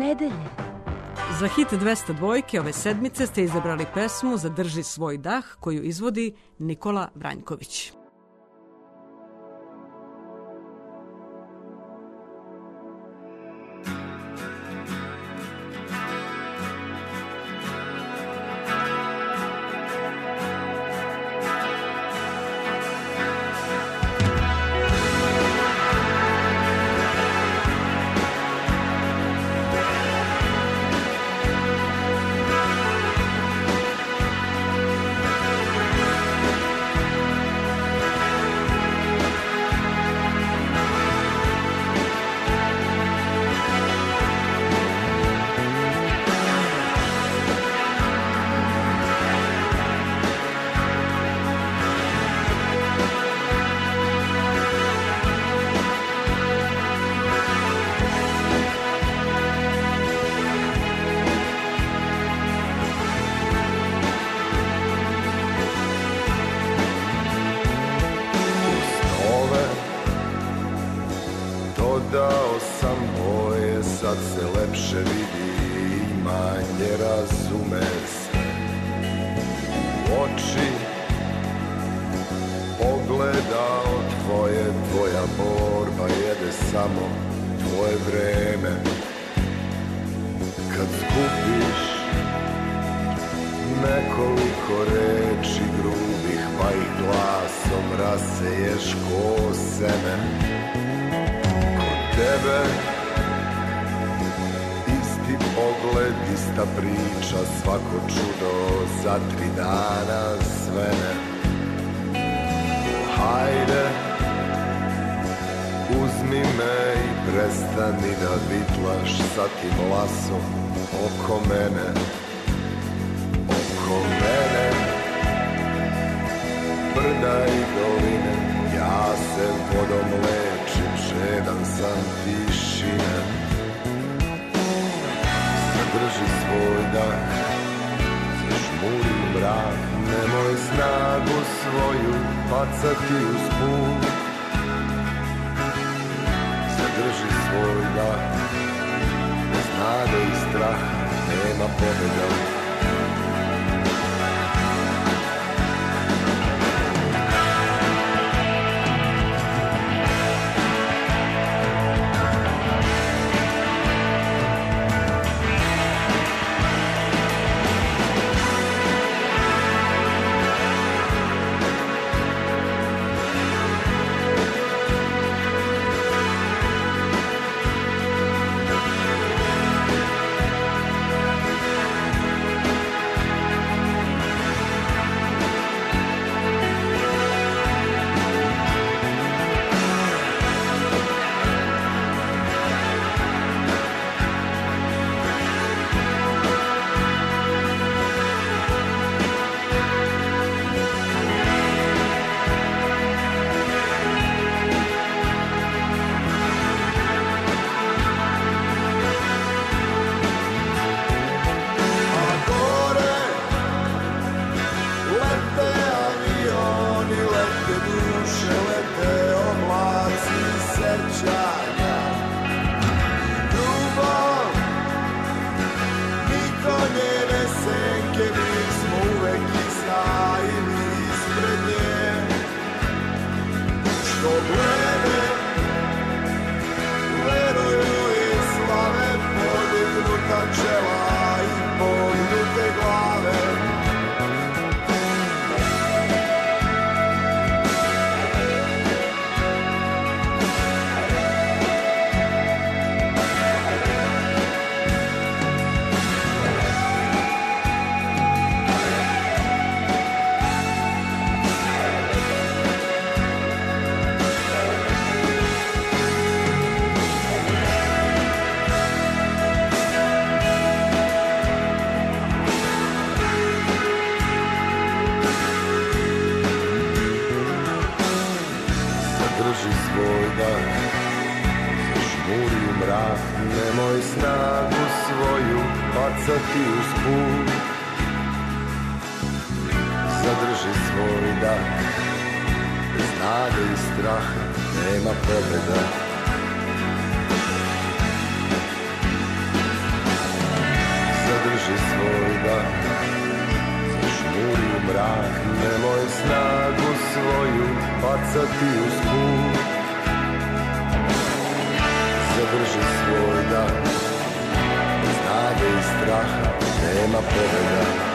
nedelje. Za hit 202 ove sedmice ste izabrali pesmu Zadrži svoj dah, koju izvodi Nikola Vranjković. Nemoj snagu svoju bacati uz put. Zadrži svoj dah, bez nade i straha nema pobjeda. je snagu svoju bacati uz put. Zadrži svoj dah, bez nade i straha nema pobjeda.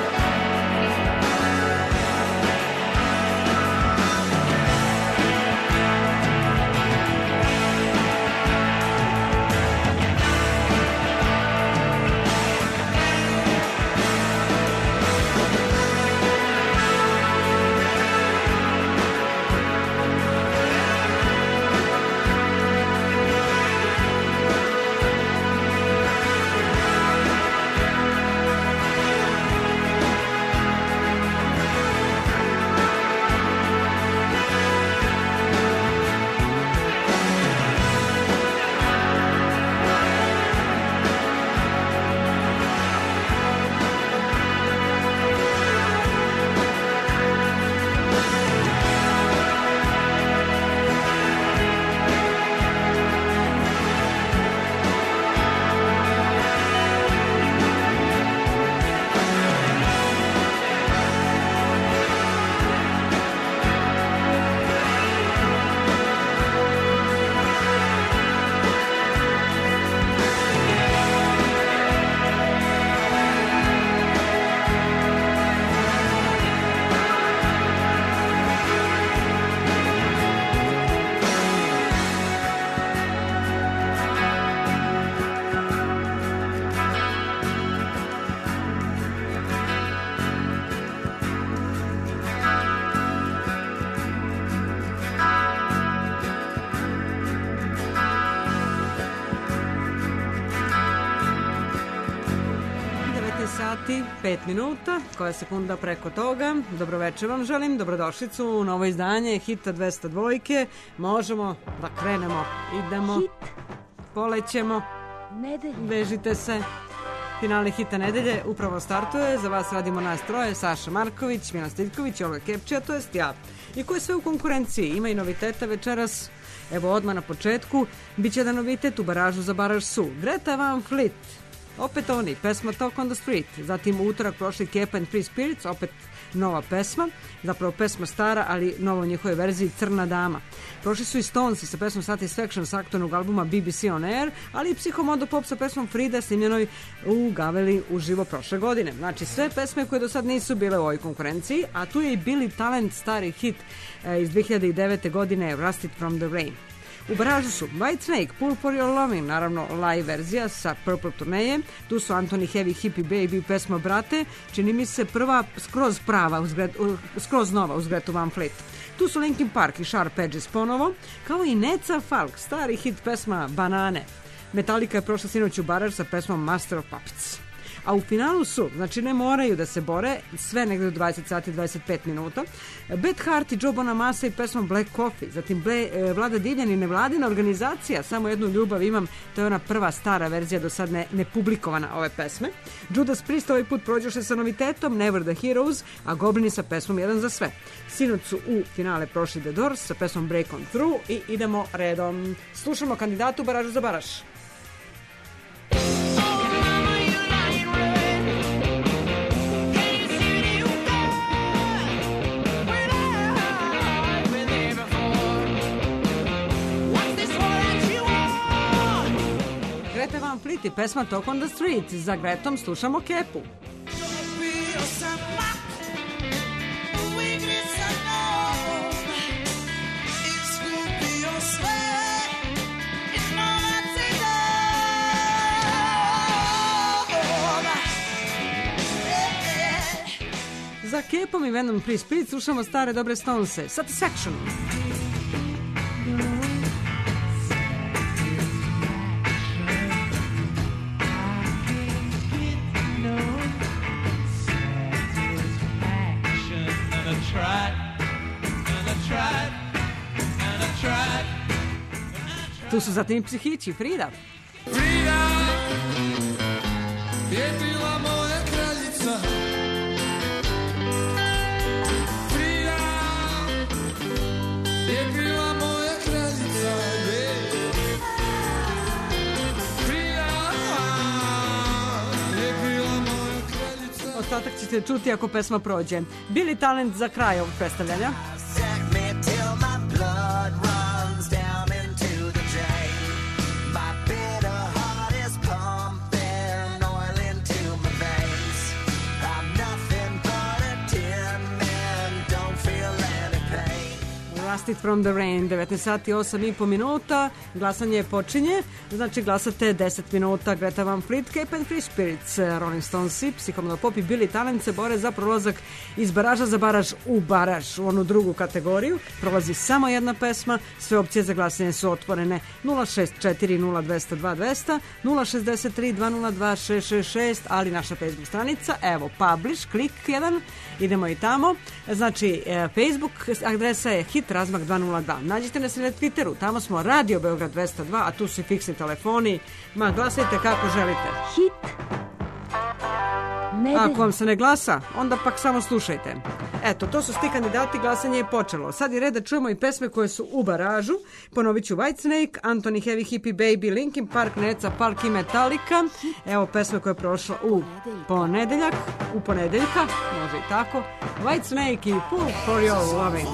Sati, 5 minuta, koja sekunda preko toga. Dobroveče vam želim, dobrodošlicu u novo izdanje Hita 202. Možemo da krenemo, idemo, Hit. polećemo, Nedelje. vežite se. Finalni Hita nedelje upravo startuje, za vas radimo nas troje, Saša Marković, Milan Stiljković i Olga Kepčija, to jest ja. I ko je sve u konkurenciji, ima i noviteta večeras. Evo odmah na početku, bit će jedan novitet u baražu za baraž su. Greta Van Fleet, opet oni, pesma Talk on the Street, zatim u utorak prošli Kepa and Free Spirits, opet nova pesma, zapravo pesma stara, ali novo u njihovoj verziji Crna dama. Prošli su i Stonesi sa pesmom Satisfaction s aktualnog albuma BBC On Air, ali i Psihomodo Pop sa pesmom Frida snimljenoj u Gaveli uživo prošle godine. Znači sve pesme koje do sad nisu bile u ovoj konkurenciji, a tu je i Billy Talent stari hit iz 2009. godine Rusted from the Rain. U baražu su Whitesnake, Pull for Your Loving, naravno live verzija sa Purple turneje. Tu su Anthony Heavy Hippie Baby pesma Brate, čini mi se prva skroz nova uz Gretu Van Fleet. Tu su Linkin Park i Sharp Edges ponovo, kao i Neca Falk, stari hit pesma Banane. Metallica je prošla sinoć u baraž sa pesmom Master of Puppets. A u finalu su, znači ne moraju da se bore, sve negde do 20 sati 25 minuta, Beth Hart i Joe Bonamassa i pesmom Black Coffee, zatim Vlada Divljan i nevladina organizacija Samo jednu ljubav imam, to je ona prva stara verzija do sad ne publikovana ove pesme. Judas Priest ovaj put prođoše sa novitetom Never the Heroes, a Goblini sa pesmom Jedan za sve. Sinoć su u finale prošli The Doors sa pesmom Break on Through i idemo redom. Slušamo kandidatu u baražu za baraž. Greta Van Fleet i pesma Talk on the Street. Za Gretom slušamo Kepu. Za Kepom i Venom Free Spirit slušamo stare dobre Stonese. Satisfaction. Tu su zatim i Psihići, Frida. Frida je bila moja kraljica. Frida je bila moja kraljica. Frida je bila moja kraljica. Od ostatak ćete čuti ako pesma prođe. Billy Talent za kraj ovog predstavljanja. Set me till my blood runs down into the drain. My bitter heart is pumping oil into my veins. I'm nothing but a tin man, don't feel any pain. Rusted from the Rain, 19 sati 8,5 minuta, glasanje počinje, znači glasate 10 minuta, Greta Van Fleet, Cape and Free Spirits, Rolling Stonesi, Psihomoda Pop i Billy Talent se bore za prolazak iz baraža za baraž u baraž, u onu drugu kategoriju, prolazi samo jedna pesma, sve opcije za glasanje su otvorene 064-0202-200, 063-202-666, ali naša Facebook stranica, evo, publish, klik jedan, idemo i tamo, znači Facebook adresa je Hit Razmak 202. Nađite nas i na Twitteru, tamo smo Radio Beograd 202, a tu su i fiksni telefoni. Ma, glasajte kako želite. Hit nedelje. Ako vam se ne glasa, onda pak samo slušajte. Eto, to su sti kandidati, glasanje je počelo. Sad je red da čujemo i pesme koje su u baražu. Ponovit ću Whitesnake, Anthony Heavy Hippie Baby, Linkin Park, Neca Park i Metallica. Evo pesme koja je prošla u ponedeljak, u ponedeljka, može i tako. Whitesnake i Fool for Your Loving.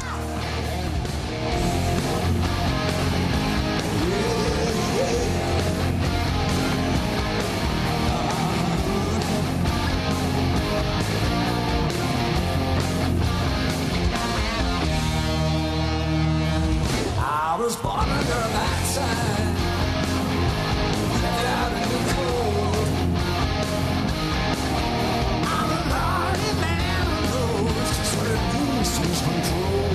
I was born under that sign, left out in the cold. I'm a naughty man who knows just what it means to lose control.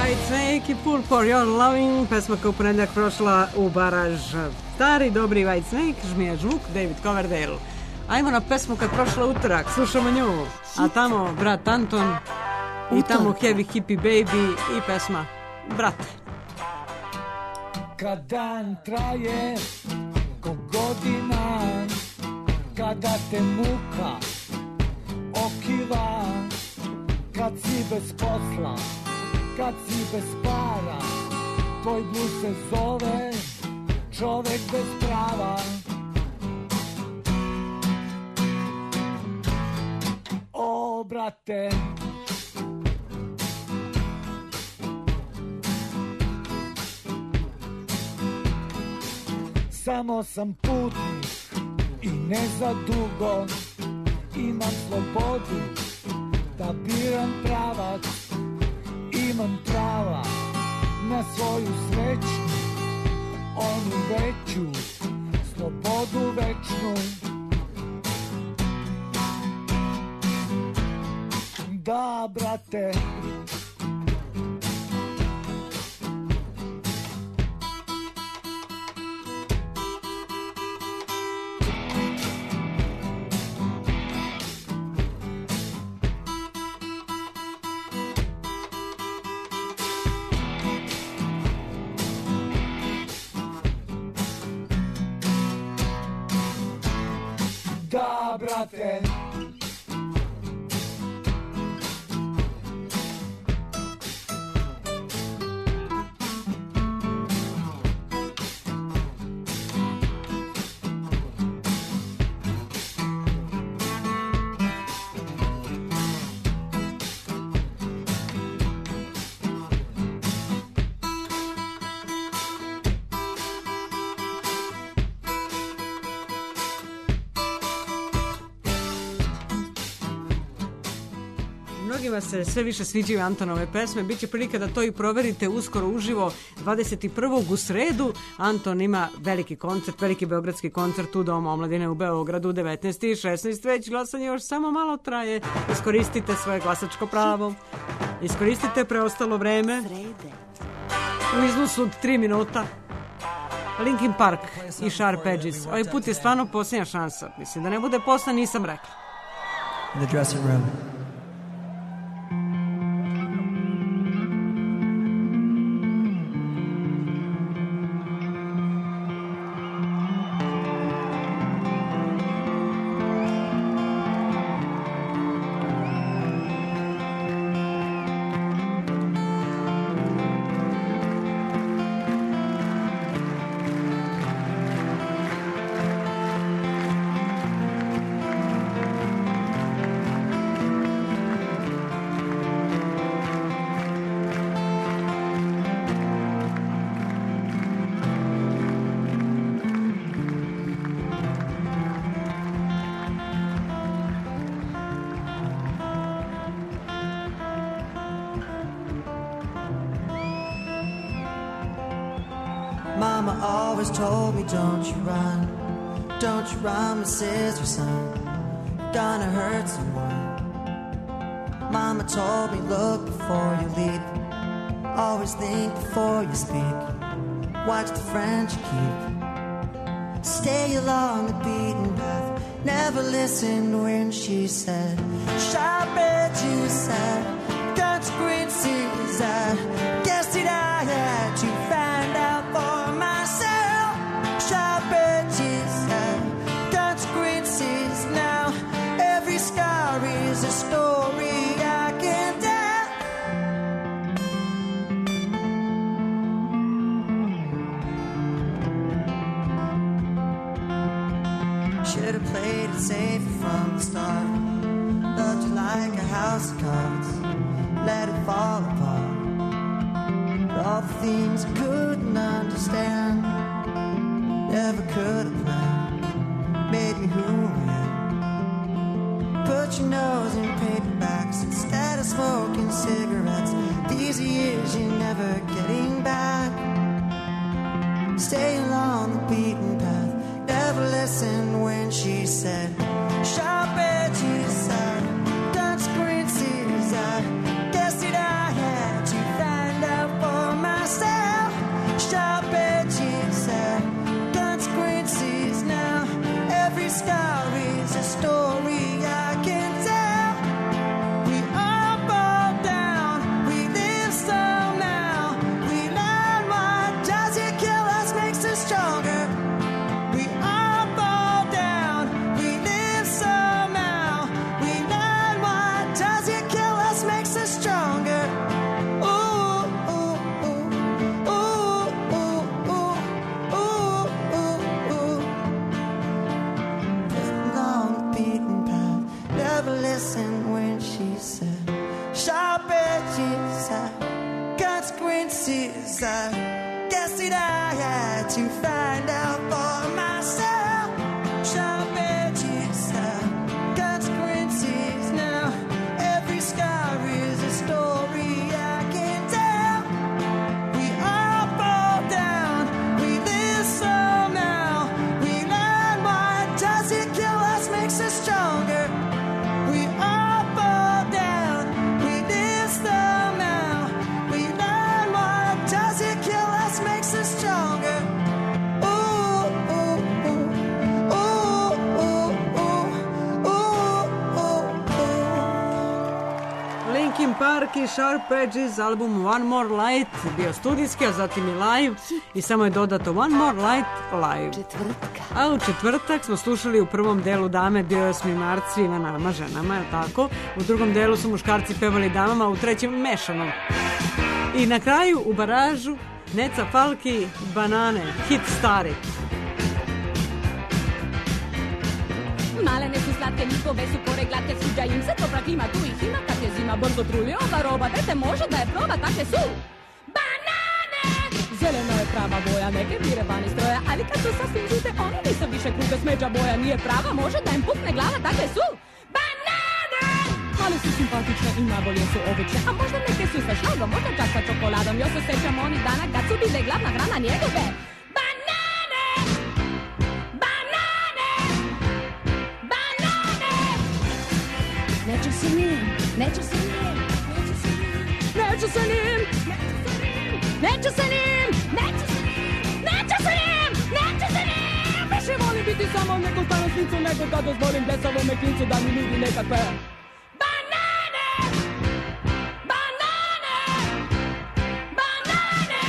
Whitesnake i Pull for Your Loving, pesma koja u ponedjeljak prošla u baraž. Stari, dobri Whitesnake, žmije žvuk, David Coverdale. Ajmo na pesmu kad prošla utorak, slušamo nju. A tamo brat Anton i tamo Heavy Hippie Baby i pesma Brate. Kad dan traje ko godina, kada te muka okiva, kad si bez posla, kad si bez para, tvoj blues se zove čovek bez prava. O, brate, samo sam putnik i ne za dugo, imam slobodu da biram pravac, imam prava na svoju sreću, onu veću, slobodu večnu. Da, brate, da, brate. Mnogima se sve više sviđaju Antonove pesme, bit će prilika da to i proverite uskoro uživo 21. u sredu. Anton ima veliki koncert, veliki beogradski koncert u Domu omladine u Beogradu 19. i 16. već glasanje još samo malo traje. Iskoristite svoje glasačko pravo, iskoristite preostalo vreme u iznosu od 3 minuta. Linkin Park i Sharp Edges. Ovaj put je stvarno posljednja šansa. Mislim da ne bude posla, nisam rekla. In the dressing room. Mama always told me, don't you run, my sister, son, gonna hurt someone. Mama told me, look before you leap, always think before you speak, watch the friends you keep, stay along the beaten path, never listen when she said, sharp edges said, consequences, I guess that I had to find out for myself. Sharp edges and consequences. Now every scar is a story I can tell. Should have played it safe from the start. Loved you like a house of cards, let it fall apart. All the things I couldn't understand, never could have planned, made me who I am. Put your nose in paperbacks instead of smoking cigarettes. These are years you're never getting back. Stay along the beaten path, never listen when she said, sharp edges are consequences. I guess that I had to find out arpeggio, consequences. I guess that I had to find out for myself. Sharp edges, consequences. Now every scar is a story I can tell. We all fall down, we live somehow. We learn what does it kill us, makes us stronger. We all fall down, we live somehow. We learn what does it kill us, makes us stronger. Ooh, ooh, ooh, ooh, ooh, ooh, ooh, ooh. Linkin Park i Sharp Edges, album One More Light, bio studijski, a zatim i live, i samo je dodato One More Light live. A u četvrtak smo slušali u prvom delu dame, bio je 8. mart svima nama, ženama, je tako? U drugom delu su muškarci pevali damama, u trećem mešanom. I na kraju u baražu Neca Falki, Banane, hit stari. Malene su slatke, njihove su kore glatke, sviđa im se topla klima, tu ih ima kad je zima, brzo truli ova roba, dete može da je proba, takve su banane! Zelena je prava boja, neke vire van iz stroja, ali kad su sasvim žute, one nisu više kruge, smeđa boja nije prava, može da im pukne glava, takve su banane! Ali su simpatične i najbolje su obične, a možda neke su sa šlagom, možda čak sa čokoladom, još se sećam onih dana kad su bile glavna hrana njegove. Neću se njim, neću se njim, neću se njim, neću se njim, neću se njim, neću se njim, neću se njim, neću se njim. Više volim biti samo nekom stanom svincu, nego da dozvolim blesavom klincu da mi nudi nekakve banane, banane, banane.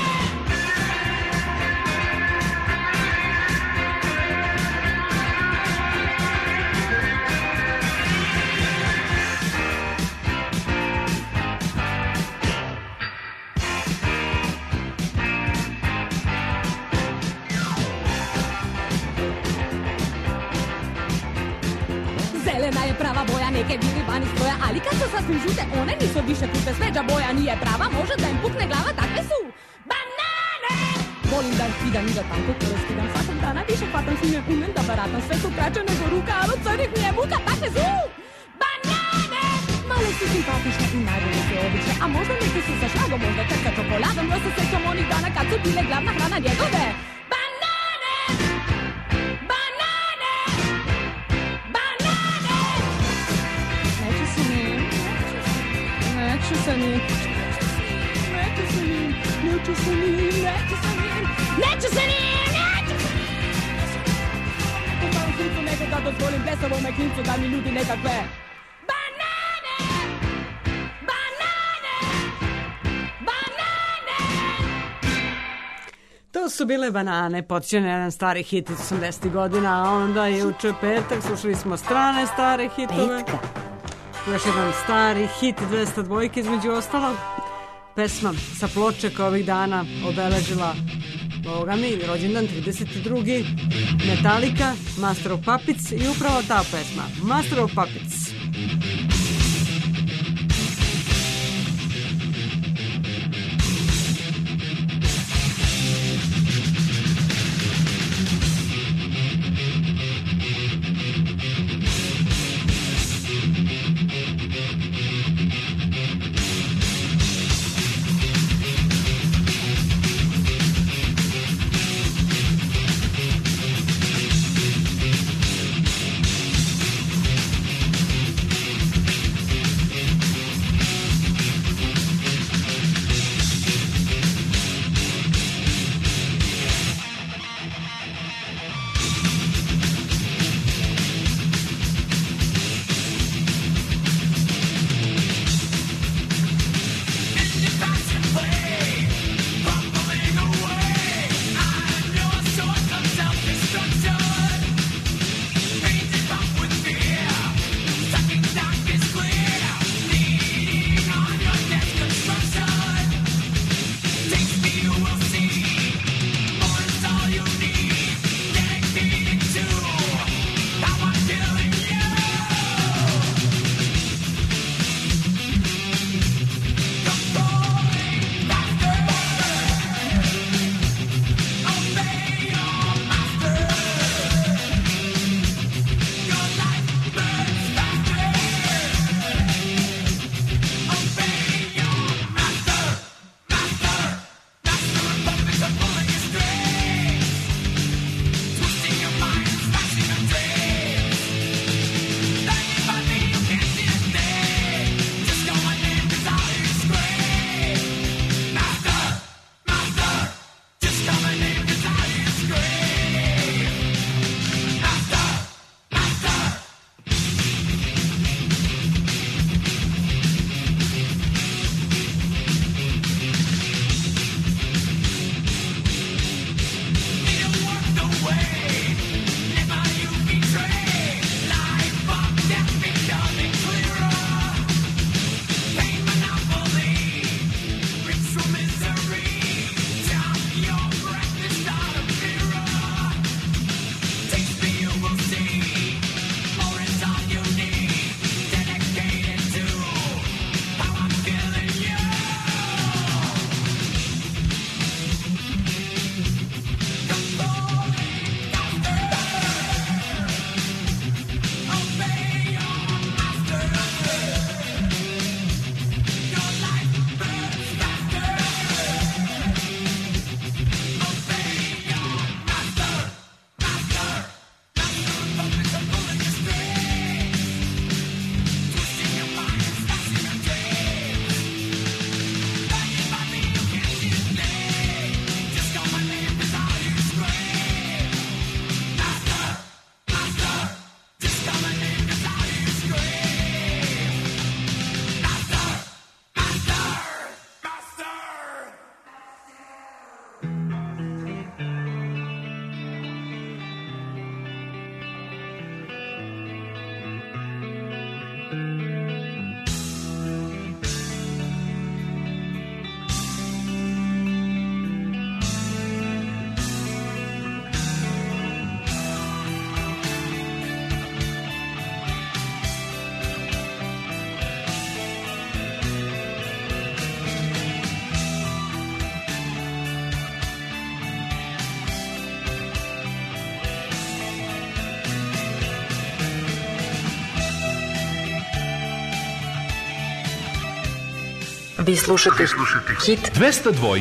Zelena je prava boja, neke bili van iz stroja, ali kad su sasvim žute, one nisu više krute, smeđa boja nije prava, može da im pukne glava, takve su banane! Volim da ih skidam i da tanko kore skidam, svakog dana više hvatam svime, umem da baratam, sve su kraće nego ruka, ali od crnih mi je muka, takve su banane! Malo su simpatične i najbolje su obične, a možda neke su sa šlagom, možda čak sa čokoladom, još se sećam onih dana kad su bile glavna hrana njegove. Neću se njim, neću se njim, neću se njim, neću se njim, neću se njim, neću se njim. Neću sam slicu nego da dozvolim blesavom klincu da mi nudi nekakve banane, banane, banane. To su bile Banane, podsjeća na jedan stari hit iz 80. godina, a onda je juče petak, slušali smo strane stare hitove. Još jedan stari hit 202 između ostalog. Pesma sa ploče koja ovih dana obeležila rođendan 32. Metallica, Master of Puppets, i upravo ta pesma, Master of Puppets. Vi slušate Hit 202.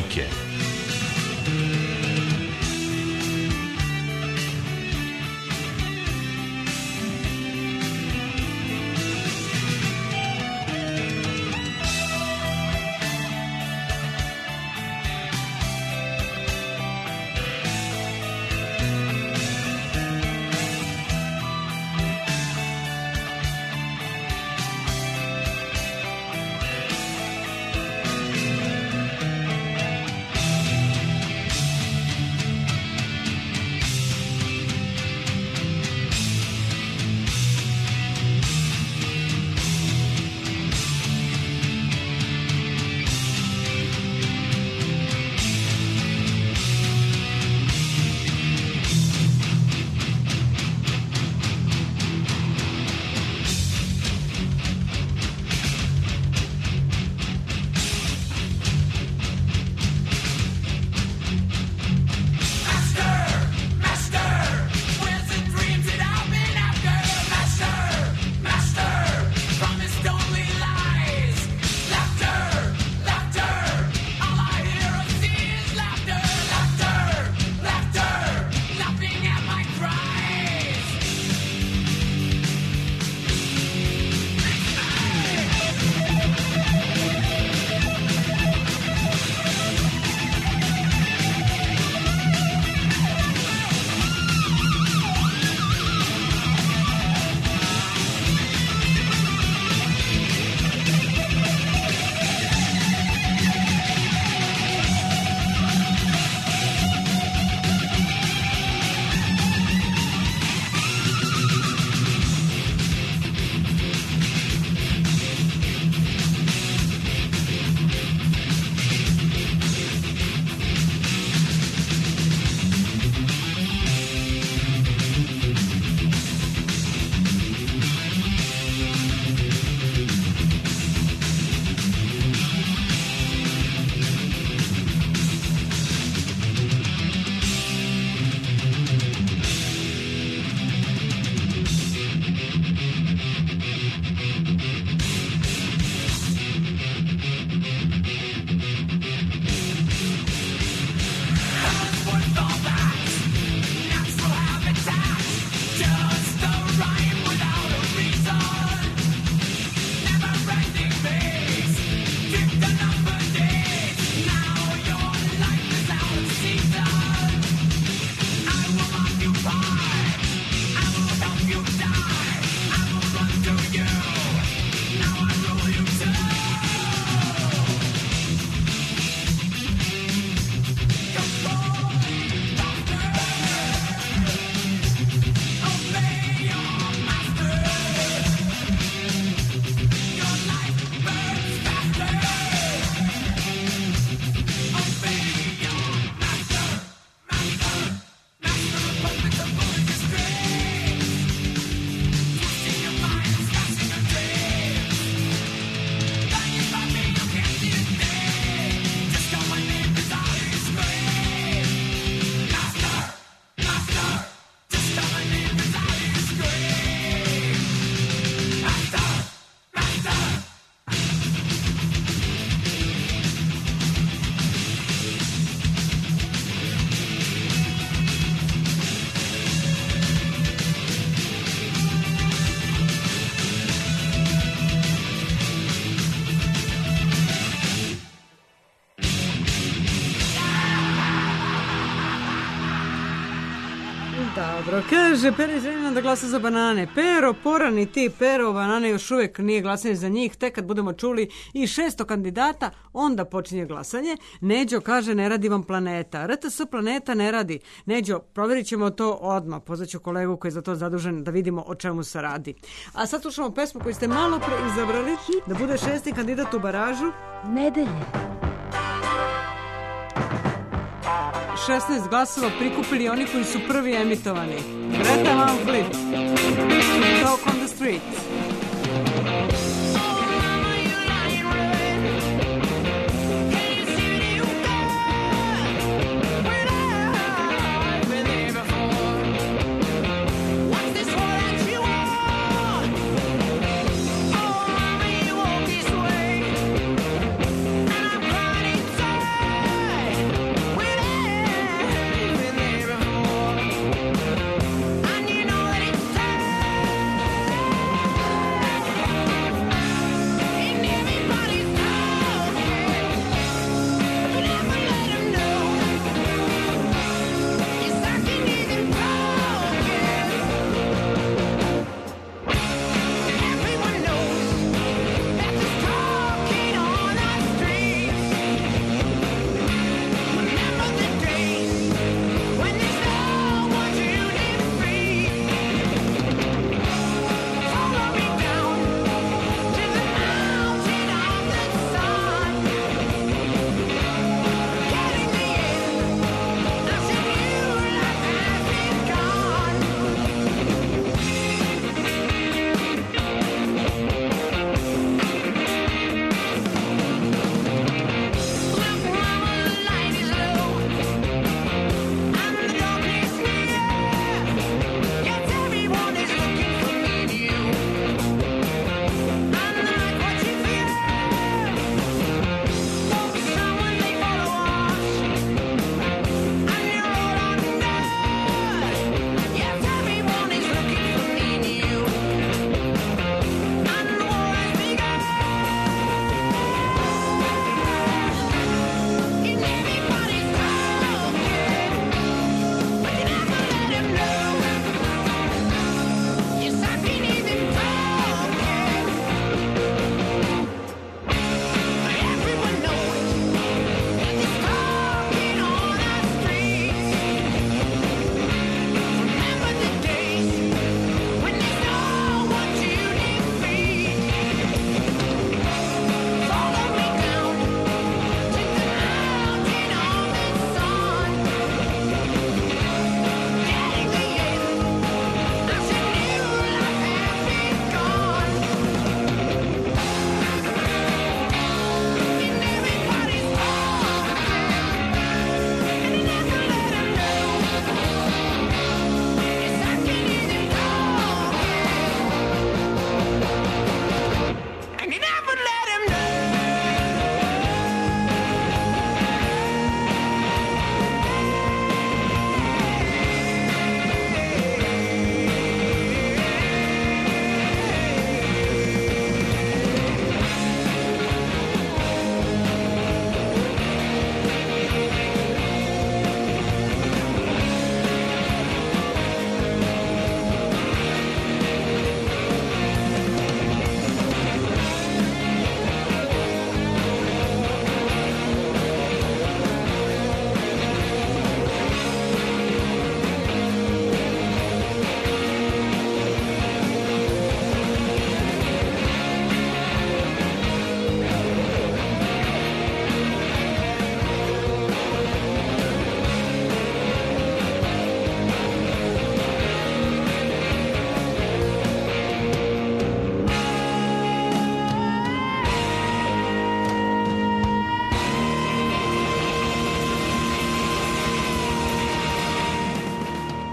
Dobro, kaže, Pero iz Renina da glasa za banane. Pero, porani ti, Pero, banane još uvijek nije glasanje za njih, tek kad budemo čuli i 600 kandidata, onda počinje glasanje. Neđo kaže, ne radi vam planeta. RTS planeta ne radi. Neđo, provjerit ćemo to odmah. Pozvaću kolegu koji je za to zadužen da vidimo o čemu se radi. A sad slušamo pesmu koju ste malo pre izabrali da bude 6. kandidat u baražu. Nedelje. 16 glasova prikupili oni koji su prvi emitovani. Greta Van Fleet, Talk on the Street.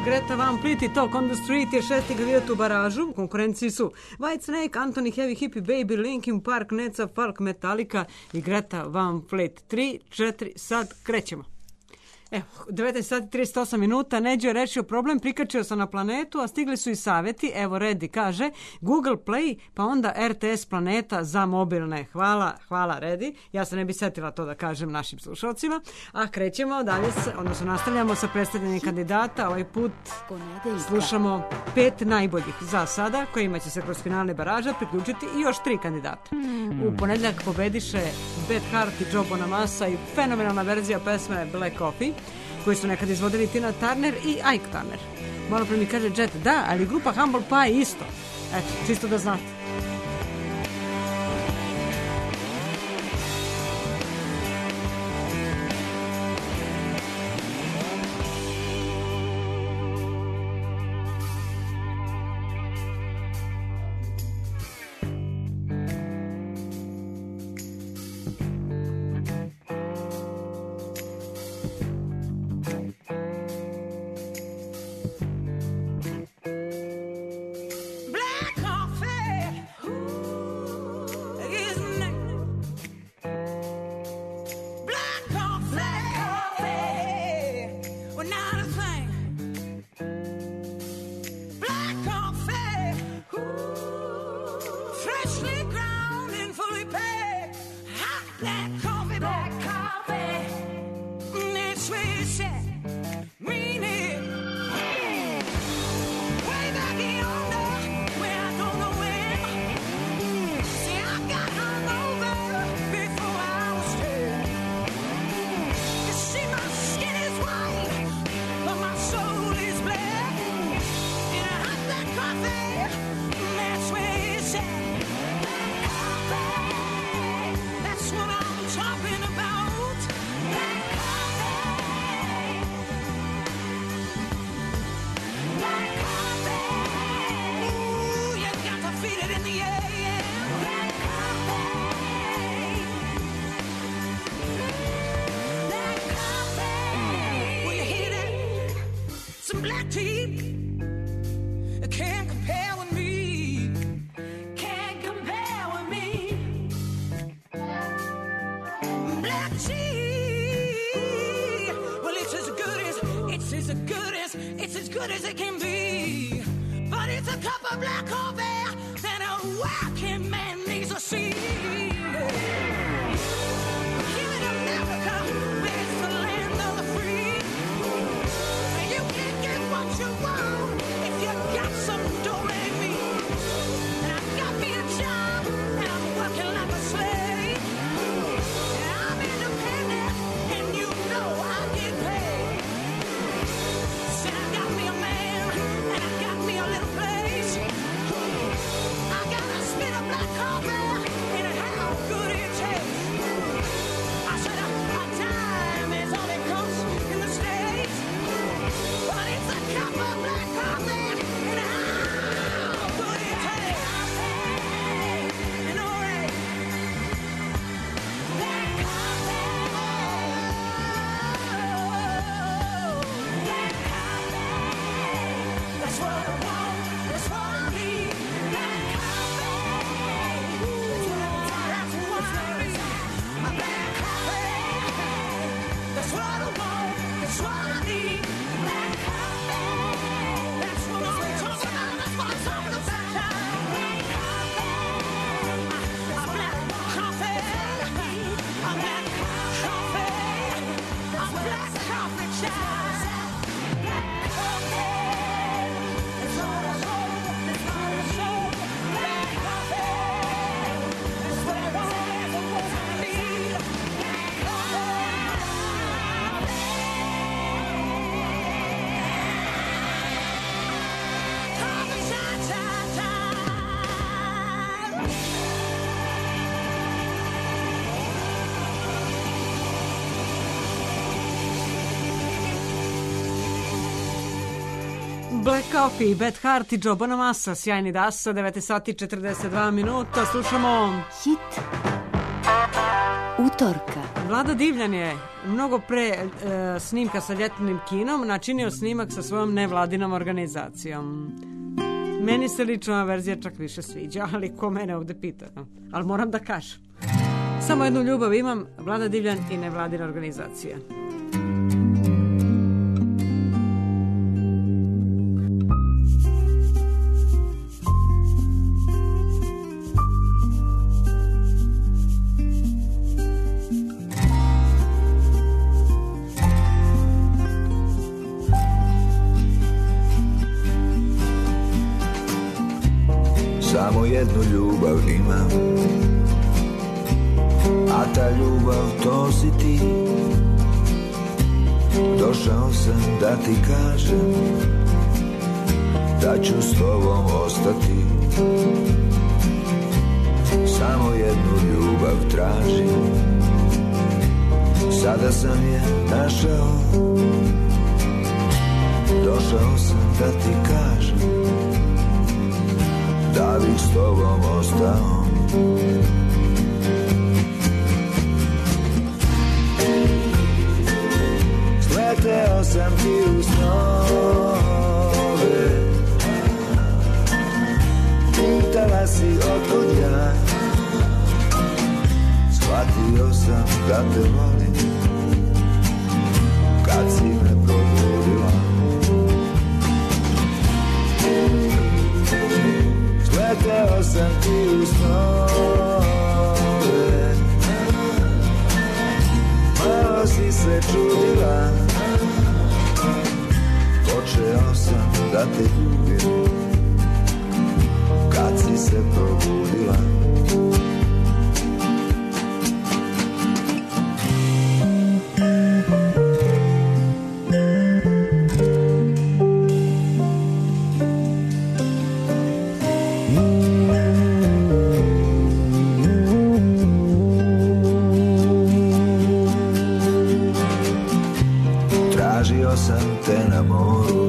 Greta Van Fleet i Talk on the Street je 6. kandidat u baražu. U konkurenciji su Whitesnake, Anthony Heavy Hippie Baby, Linkin Park, Neca, Falk, Metallica i Greta Van Fleet. 3, 4, sad krećemo. Evo, 19 sati 38 minuta, Neđo je rešio problem, prikačio sam na planetu, a stigli su i savjeti. Evo, Redi kaže, Google Play, pa onda RTS Planeta za mobilne. Hvala Redi. Ja se ne bi setila to da kažem našim slušalcima. A krećemo dalje, odnosno nastavljamo sa predstavljanjem kandidata. Ovaj put slušamo 5 najboljih za sada, kojima će se kroz finalne baraža priključiti i još 3 kandidata. U ponedjeljak pobediše Beth Hart i Joe Bonamassa i fenomenalna verzija pesme Black Coffee, koji su nekad izvodili Tina Turner i Ike Turner. Malo pre mi kaže Jet, da, ali grupa Humble Pie isto. Eto, čisto da znate. Black Coffee, Beth Hart i Joe Bonamassa, sjajni dasa, 9 sati 42 minuta, slušamo hit. utorka. Vlada Divljan je mnogo pre snimka sa ljetnim kinom načinio snimak sa svojom nevladinom organizacijom. Meni se lično ova verzija čak više sviđa, ali ko mene ovde pita? Ali moram da kažem. Samo jednu ljubav imam, Vlada Divljan i nevladina organizacija. Samo jednu ljubav imam, a ta ljubav to si ti. Došao sam da ti kažem da ću s tobom ostati. Samo jednu ljubav tražim, sada sam je našao. Došao sam da ti kažem da bih s tobom ostao. Sleteo sam ti u snove, pitala si otkud ja. Shvatio sam da te volim kad si me probudila. Sleteo sam ti u snove, malo si se čudila. Počeo sam da te ljubim kad si se probudila. Tražio sam te na moru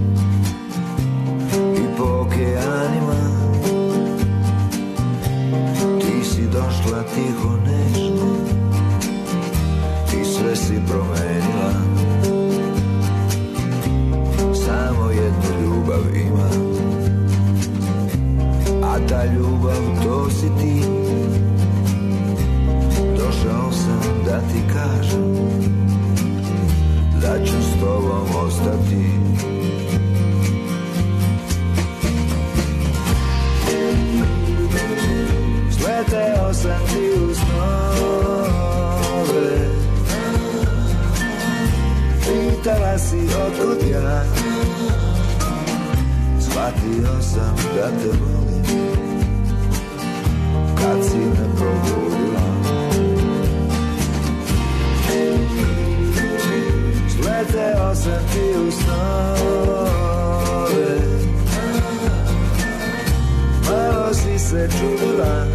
i po okeanima. Ti si došla tiho, nežno i sve si promenila. Samo jednu ljubav imam, a ta ljubav to si ti. Došao sam da ti kažem da ću s tobom ostati. Sleteo sam ti u snove, pitala si otkud ja. Shvatio sam da te volim kad si me probudila. Sleteo sam ti u snove, malo si se čudila.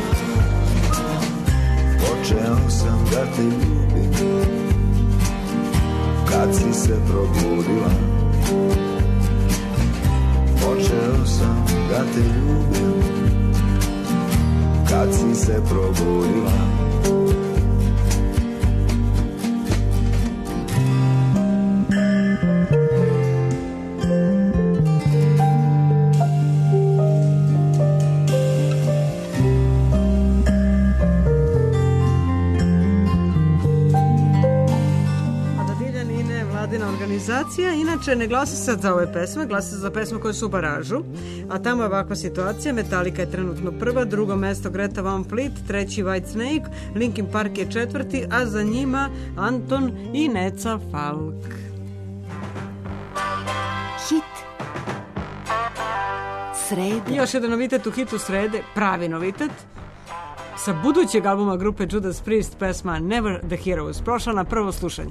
Počeo sam da te ljubim kad si se probudila. Počeo sam da te ljubim kad si se probudila. Organizacija, inače ne glasa sad za ove pesme, glasa za pesme koje su u baražu, a tamo je ovakva situacija. Metallica je trenutno prva, drugo mesto Greta Van Fleet, treći White Snake, Linkin Park je četvrti, a za njima Anton i Neca Falk. Hit srede. I još jedan novitet u hitu srede, pravi novitet, sa budućeg albuma grupe Judas Priest, pesma Never the Heroes, prošla na prvo slušanje.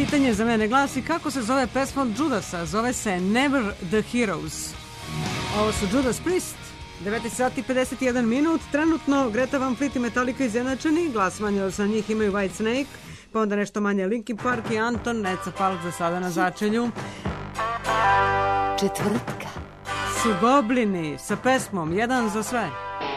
pitanje za mene glasi kako se zove pesma od Judasa. Zove se Never the Heroes. Ovo su Judas Priest. 9 sati 51 minut. Trenutno Greta Van Fleet i Metallica izjednačeni. Glas manje za njih imaju White Snake, pa onda nešto manje Linkin Park i Anton. Neca Falk za sada na začelju. Četvrtka su Goblini sa pesmom Jedan za sve.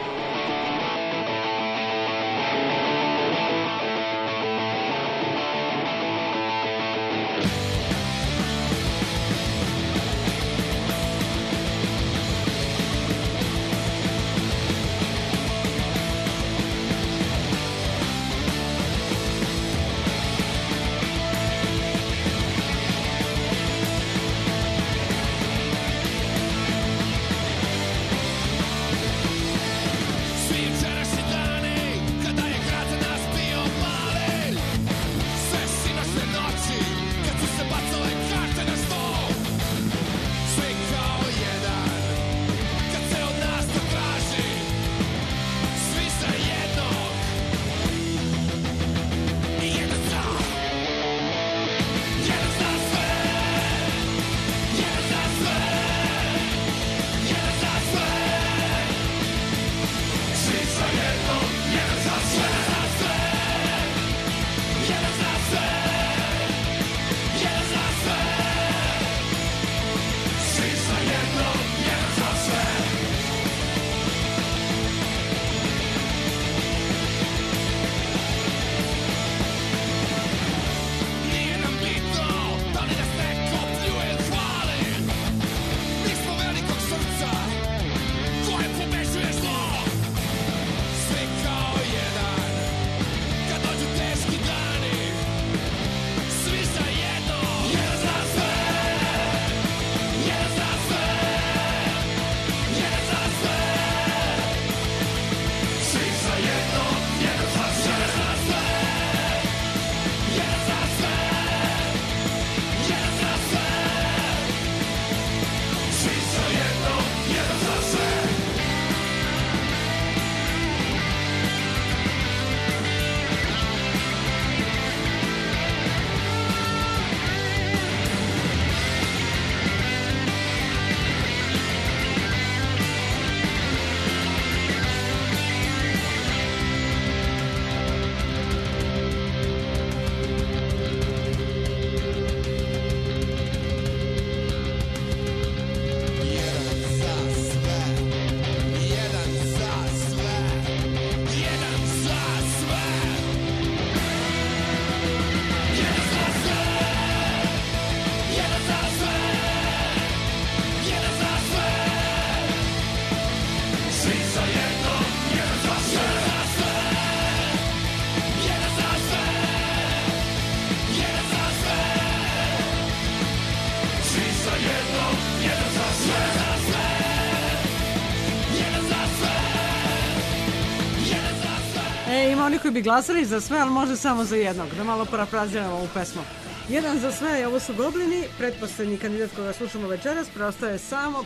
Ima oni koji bi glasali za sve, ali može samo za jednog. Da malo parafraziramo ovu pesmu. Jedan za sve, ovo su Goblini, pretposlednji kandidat koga slušamo večeras. Preostalo je samo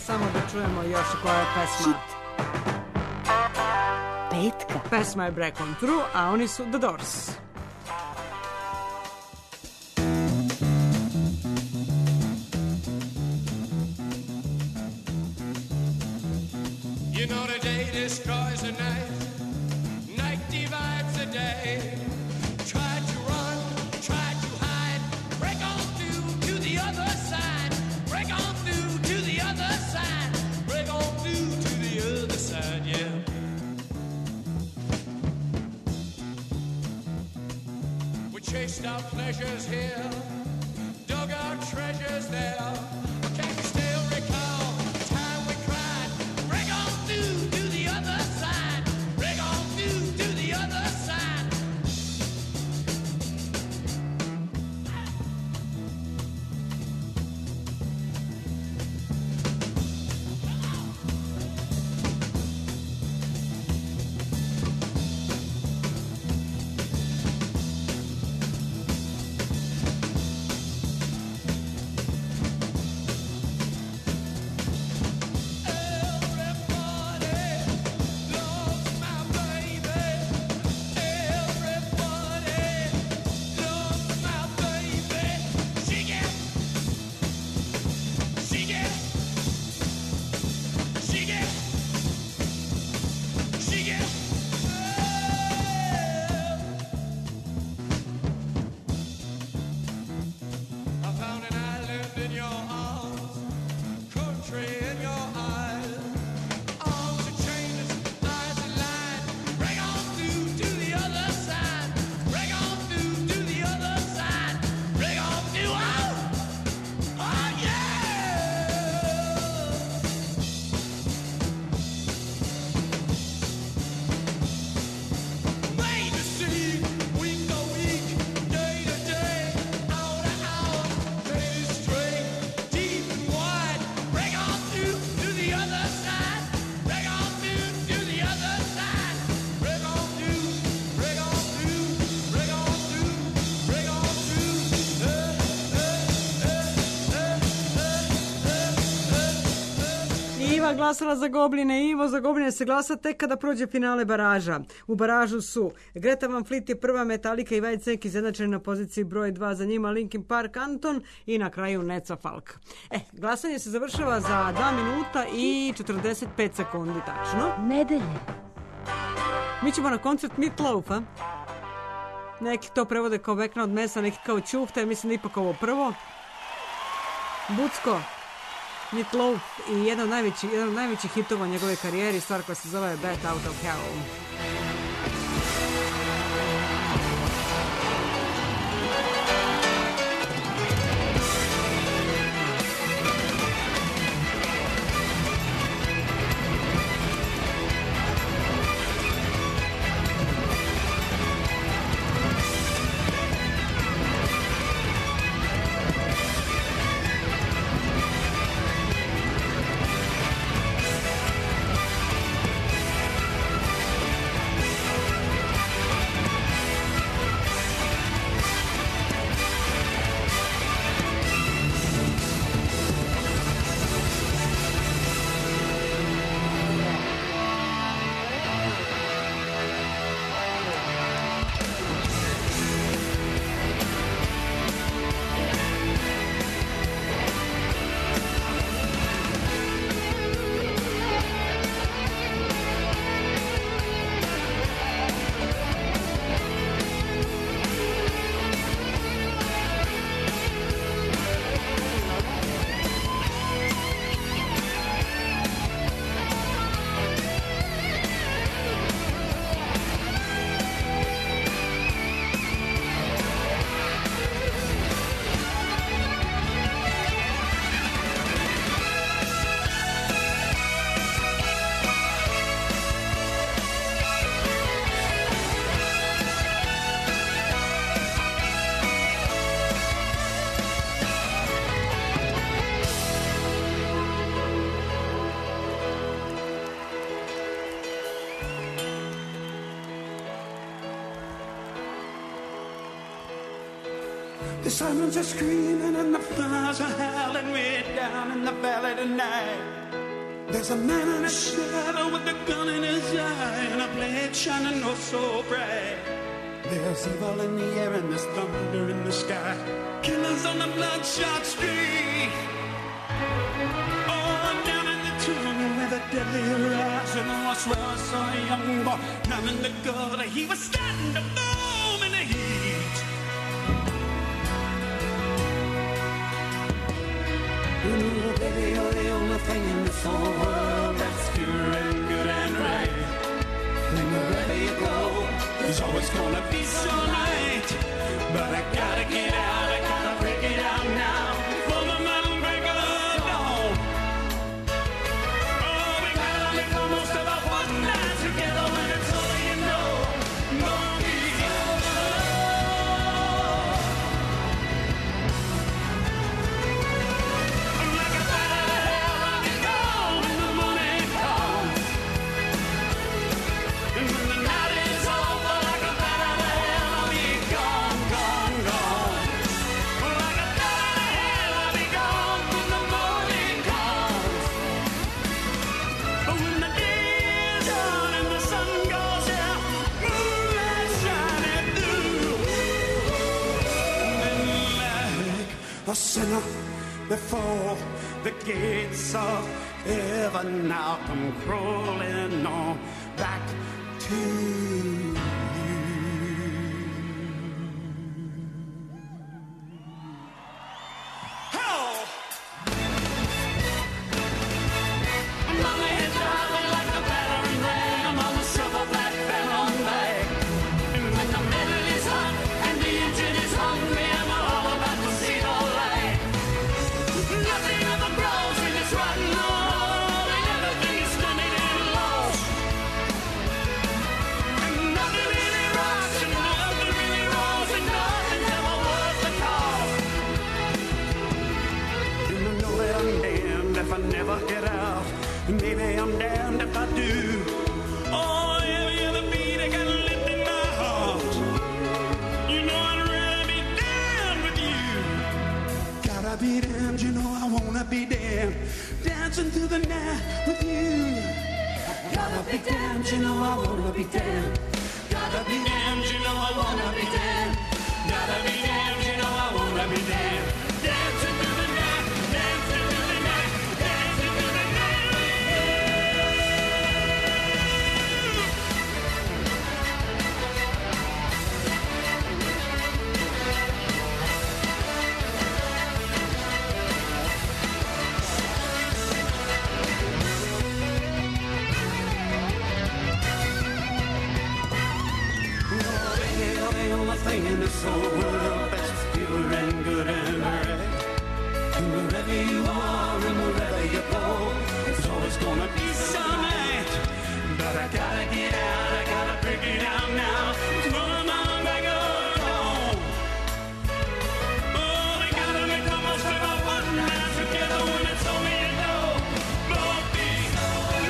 da čujemo još koja je pesma. Petka. Pesma je Break on Through, a oni su The Doors. You know the day destroys the night, night divides the day. Try to run, try to hide, break on through to the other side, break on through to the other side, break on through to the other side, yeah. We chased our pleasures here, dug our treasures there. Can you still recall the time we cried? Break on through to the other side, break on through to the other side. Iva glasala za Gobline. Ivo, za Gobline se glasa tek kada prođe finale baraža. U baražu su Greta Van Fleet je prva, Metallica i White Snake izjednačeni na poziciji broj 2, za njima Linkin Park, Anton i na kraju Neca Falk. Glasanje se završava za 2 minuta i 45 sekundi tačno. Nedelje. Mi ćemo na koncert Meat Loaf-a. Neki to prevode kao vekna od mesa, neki kao ćufta, mislim da ipak ovo prvo. Bucko, Meat Loaf i jedan od najvećih hitova u njegove karijeri, stvar koja se zove Bat Out of Hell. The sirens are screaming and the fires are howling way down in the valley tonight. There's a man in a shadow with a gun in his eye and a blade shining oh so bright. There's evil in the air and there's thunder in the sky. Killers on the bloodshot street. Oh, down in the tunnel where the deadly horizon. Oh, I swear I saw a young boy down in the gutter. He was starting to foam in the heat. Ooh, baby, you're the only thing in this whole world that's pure and good and right. And wherever you go, there's always gonna be some night. But I gotta get out, I gotta break it out now before the mountain breakers dawn. Oh, we gotta make the most of our one night together when it's all you know. Money. A sinner before the gates of heaven, now come crawling on back to you. Hell! I'm on the head driving like a battering ram. I'm on the silver black band on back. And when the metal is hot and the engine is hungry, I'm all about to see the light. Nothing ever grows in this rotten world, and everything's stunning and lost. And nothing really rocks, and nothing really rolls, and nothing's ever worth the cost. And I know that I'm damned if I never get out, and maybe I'm damned if I do. Oh, yeah, the beat I got lit in my heart. You know I'd rather be damned with you. Gotta be damned, you know I wanna be damned. Dancing through the night with be damned, you know I wanna be damned. Gotta be damned, you know I wanna be damned. Gotta be damned, you know I wanna be damned. Dancing through the night, dancing through the night, dancing through the night. Thing is so world best, pure and good and right. And wherever you are and wherever you go, it's always gonna be some night. But I gotta get out, I gotta break it out now. It's going on back home. Oh, we gotta make the most of our one night together when it's only a no. Won't be so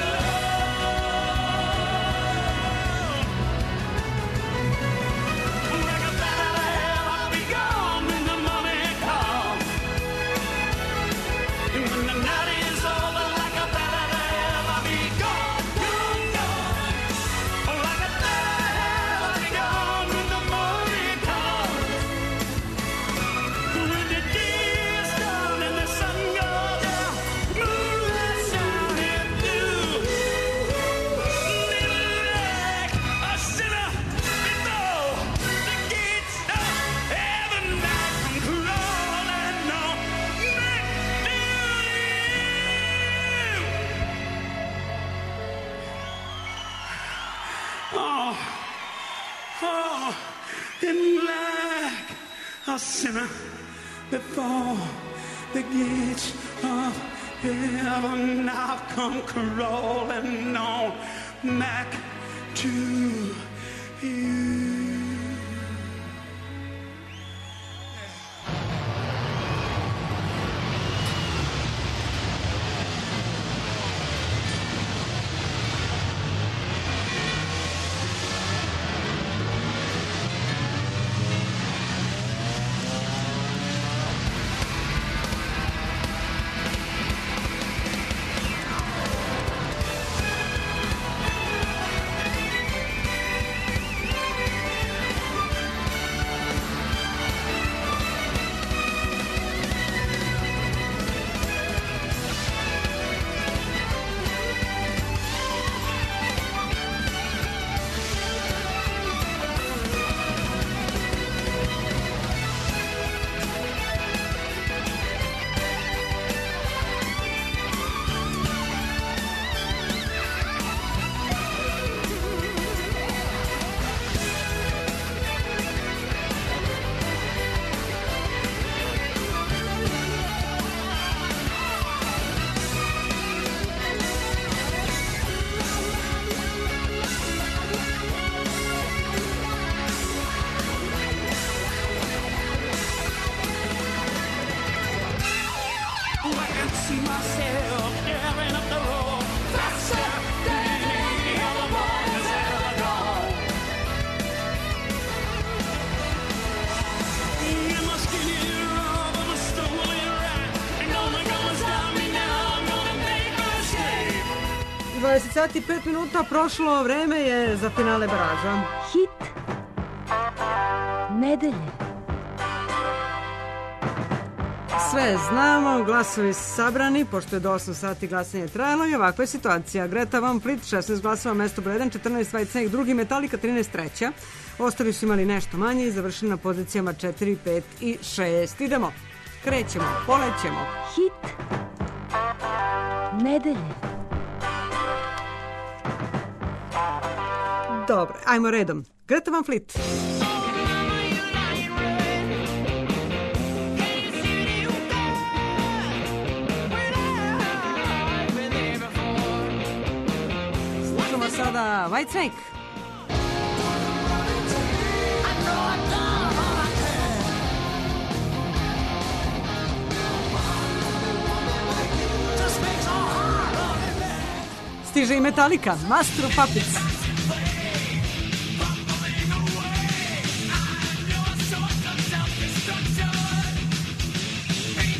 a sinner before the gates of heaven. I've come crawling on back to you. Sati 5 minuta prošlo, vreme je za finale baraža. Hit nedelje. Sve znamo, glasovi sabrani, pošto je do 8 sati glasanje trajalo i ovakva je situacija. Greta Van Fleet, 16 glasova, mesto broj 1, 14 Whitesnake, drugi Metallica, 13 treća. Ostali su imali nešto manje i završili na pozicijama 4, 5 i 6. Idemo, krećemo, polećemo. Hit nedelje. Dobro, ajmo redom. Greta Van Fleet. Slušamo sada Whitesnake. Stiže i Metallica, Master of Puppets.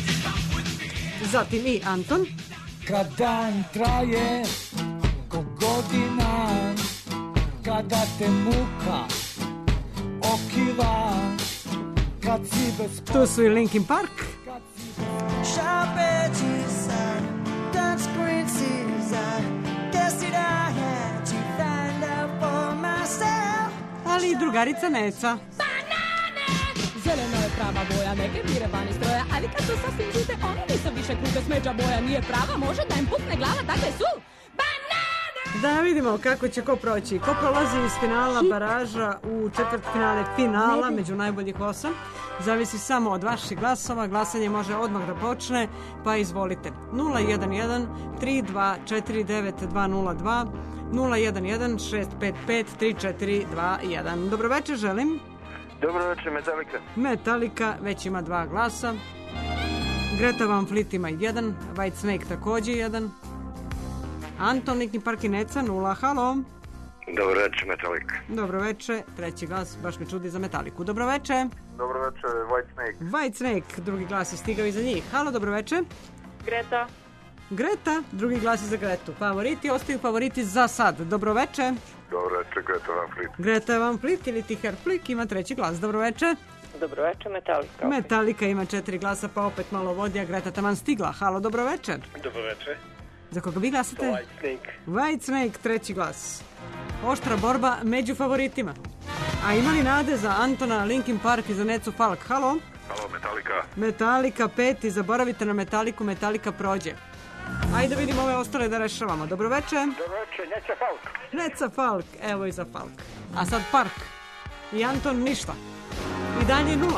Zatim i Anton. Kad dan traje, kogod godina, kada te muka okiva, kad si bez Tu su i Linkin Park. Sharp edges, touchscreen seas, guess it I had to find out for myself. Ali i drugarica Neca. Zelena je prava boja, neke bire vani stroja, ali kad su sasvim žute, one nisu više kruge, smeđa boja nije prava, može da im pukne glava, takve su banane! Da vidimo kako će ko proći. Ko prolazi iz finala baraža u četvrtfinale finala među najboljih 8. Zavisi samo od vaših glasova. Glasanje može odmah da počne, pa izvolite. 011 3249 202 011 655 3421. Dobroveče želim. Dobroveče, Metallica. Metallica već ima 2 glasa. Greta Van Fleet ima 1. Whitesnake takođe 1. Anton, Linkin Park i Neca 0. Halo. Dobroveče, Metallica. Dobroveče, treći glas, baš me čudi za Metaliku. Dobroveče. Dobroveče, Whitesnake. Whitesnake, drugi glas je stigao iza njih. Halo, dobroveče. Greta. Greta, drugi glas je za Gretu. Favoriti, ostaju favoriti za sad. Dobroveče. Dobroveče, Greta Van Fleet. Greta Van Fleet ili ti Herflik ima treći glas. Dobroveče. Dobroveče, Metallica. Metallica ima 4 glasa, pa opet malo vodi, a Greta taman stigla. Halo, dobroveče. Dobroveče. Za koga vi glasate? Whitesnake. Whitesnake, treći glas. Oštra borba među favoritima. A ima li nade za Antona, Linkin Park i za Necu Falk? Halo? Halo, Metallica. Metallica 5 i zaboravite na Metaliku, Metallica prođe. Ajde vidimo ove ostale da rešavamo. Dobroveče. Dobroveče, Neca Falk. Neca Falk, evo i za Falk. A sad Park. I Anton ništa. I dalje 0.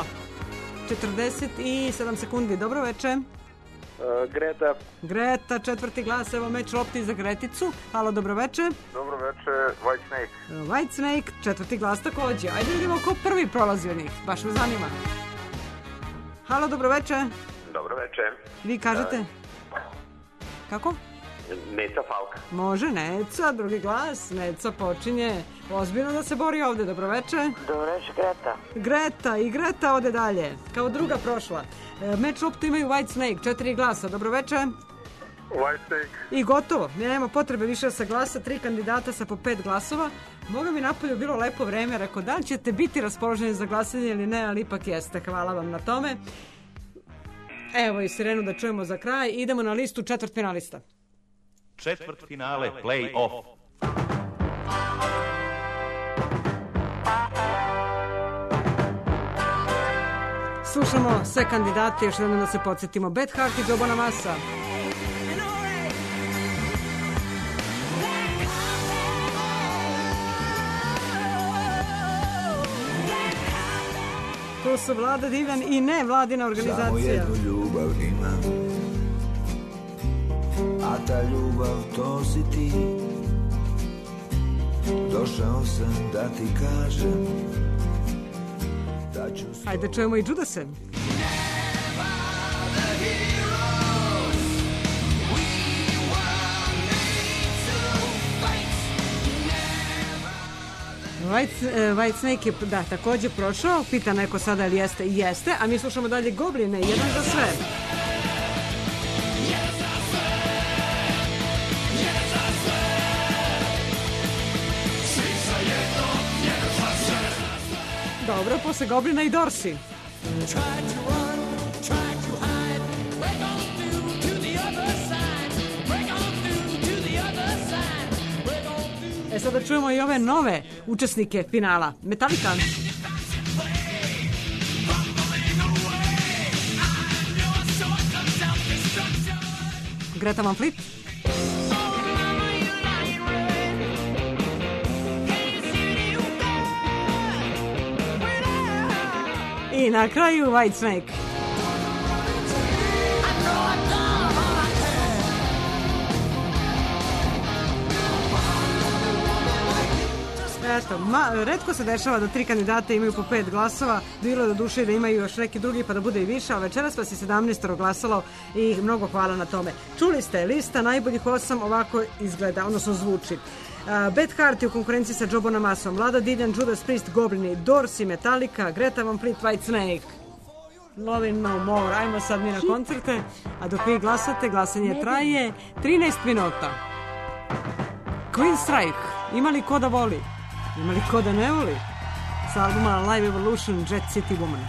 47 sekundi. Dobroveče. Greta. Greta, četvrti glas, evo meč lopti za Greticu. Halo, dobroveče. Dobroveče, Whitesnake. Whitesnake, četvrti glas takođe. Ajde vidimo ko prvi prolazi od njih. Baš me zanima. Halo, dobroveče. Dobroveče. Vi kažete? Kako? Neca Falk. Može, Neca, drugi glas. Neca počinje ozbiljno da se bori ovde. Dobroveče. Dobroveče, Greta. Greta i Greta ode dalje. Kao druga prošla. Meč loptu imaju Whitesnake, 4 glasa. Dobroveče. Whitesnake. I gotovo. Nema potrebe više da se glasa. 3 kandidata sa po 5 glasova. Boga mi napolju bilo lepo vreme. Rekao, da li ćete biti raspoloženi za glasanje ili ne, ali ipak jeste. Hvala vam na tome. Evo i sirenu da čujemo za kraj. Idemo na listu četvrtfinalista. Četvrtfinale play-off. Slušamo sve kandidate, još jednom da se podsjetimo. Beth Hart i Joe Bonamassa. Tu su Vlada Divljan i ne vladina organizacija. Samo jednu ljubav imam, a ta ljubav to si ti. Došao sam da ti kažem da ću... Ajde čujemo i Judase. Whitesnake je takođe prošao. Pita neko sada ili jeste? Jeste. A mi slušamo dalje Gobline, jedan za sve. Dobro, posle Goblina i Dorsi. Sada čujemo i ove nove učesnike finala. Metallica. Greta Van Fleet. I na kraju Whitesnake. Eto, retko se dešava da 3 kandidata imaju po 5 glasova, bilo do duše da imaju još neki drugi pa da bude i više, ali večeras vas je 17 glasalo i mnogo hvala na tome. Čuli ste, lista najboljih 8 ovako izgleda, odnosno zvuči. Beth Hart je u konkurenciji sa Joe Bonamassom, Vlada Divljan, Judas Priest, Goblini, Dorsi, Metallica, Greta Van Fleet, Whitesnake. Lovin' No More. Ajmo sad mi na koncerte, a dok vi glasate, glasanje traje 13 minuta. Queen Strike, ima li ko da voli? Ima li ko da ne voli? Sa albuma Live Evolution, Jet City Woman.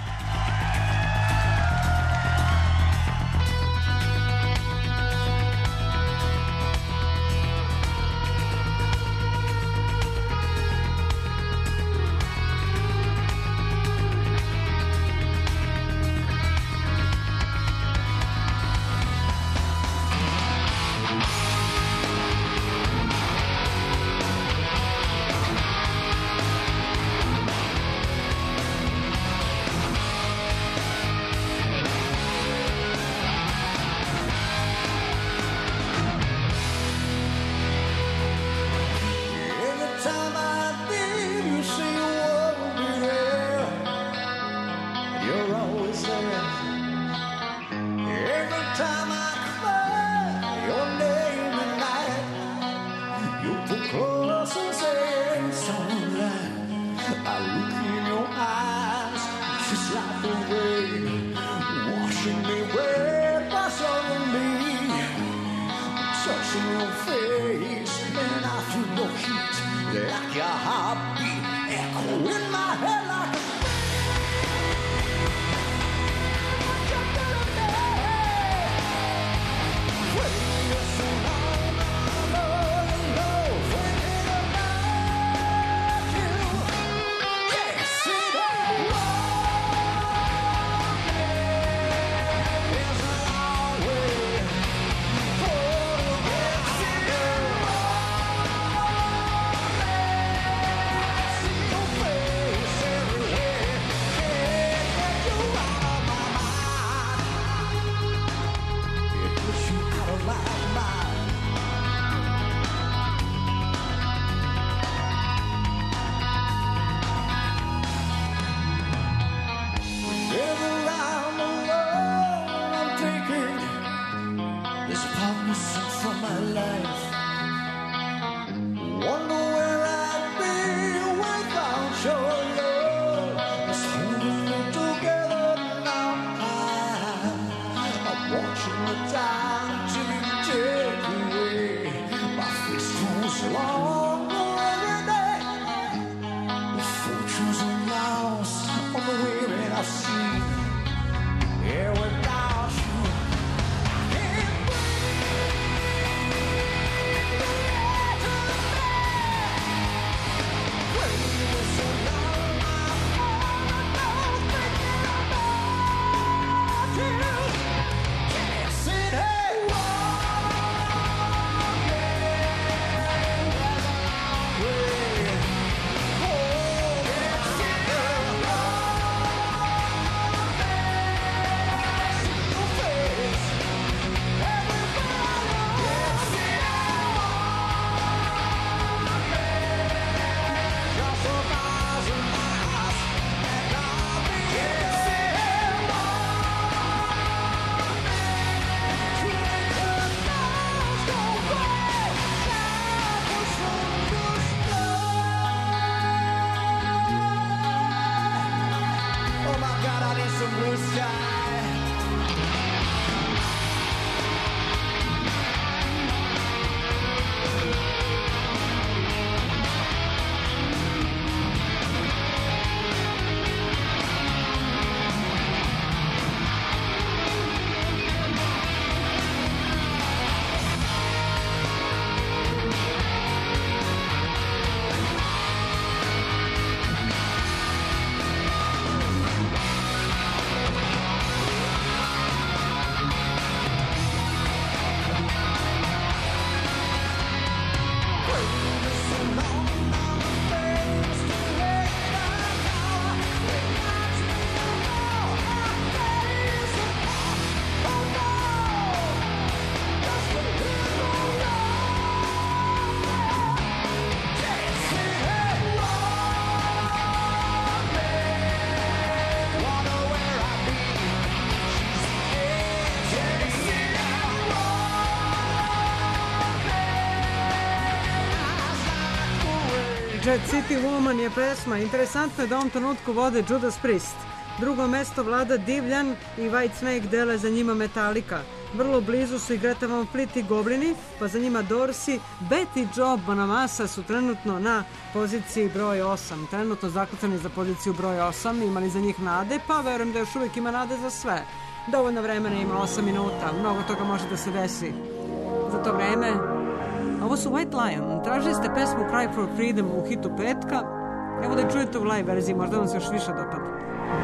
Jet City Woman je pesma. Interesantno je da u ovom trenutku vode Judas Priest. Drugo mesto vlada Divljan i Whitesnake, dele za njima Metallica. Vrlo blizu su i Greta Van Fleet i Goblini, pa za njima Dorsi. Betty Joe Bonamassa su trenutno na poziciji broj 8. Trenutno zakucani za poziciju broj 8. Imali za njih nade, pa verujem da još uvijek ima nade za sve. Dovoljno vremena ima, 8 minuta. Mnogo toga može da se desi. Za to vreme, ovo su White Lion. Tražili ste pesmu Cry for Freedom u hitu petka. Evo da čujete u live verziji, možda vam se još više dopada.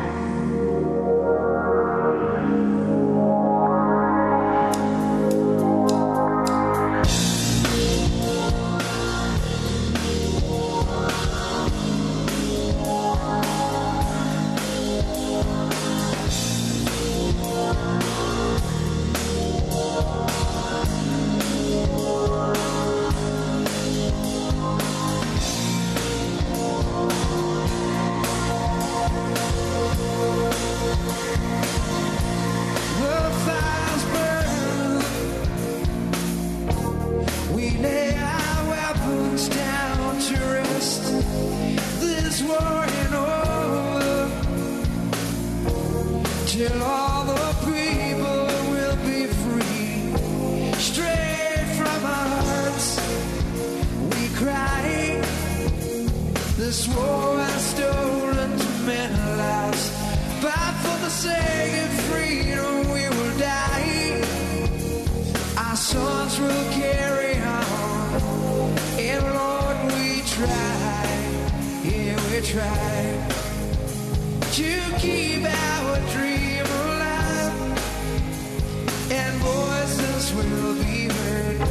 Till all the people will be free. Straight from our hearts we cry. This war has stolen too many lives, but for the sake of freedom we will die. Our sons will carry on, and Lord we try, yeah we try to keep our dream alive, and voices will be heard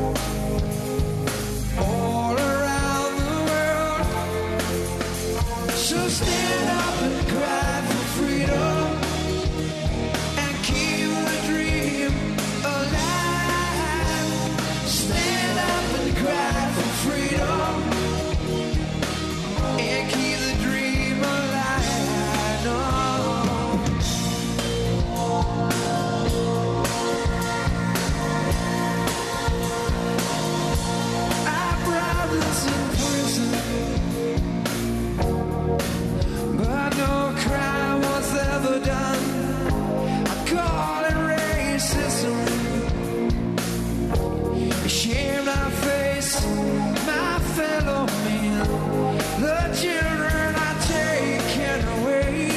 all around the world. So stand up and cry for freedom and keep the dream alive. Stand up and cry for freedom and keep the dream alive. No. Our brothers in prison, but no crime was ever done. I call it racism. Shame I face my fellow men. The children are taken away,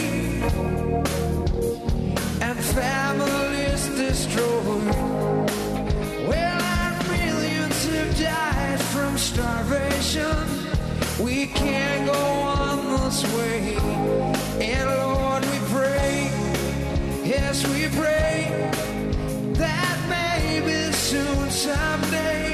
and families destroyed. Well, and millions have died from starvation. We can't go on this way, and Lord we pray, yes we pray, that maybe soon someday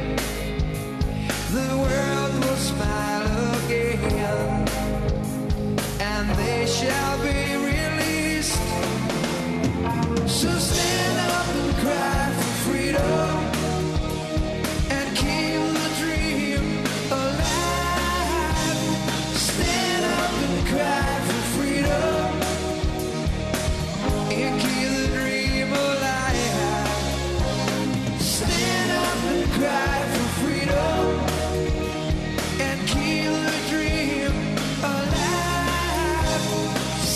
the world will smile again, and they shall be released. So stand up and cry for freedom and keep the dream alive. Stand up and cry for freedom and keep the dream alive. Stand up and cry for freedom and keep the dream alive.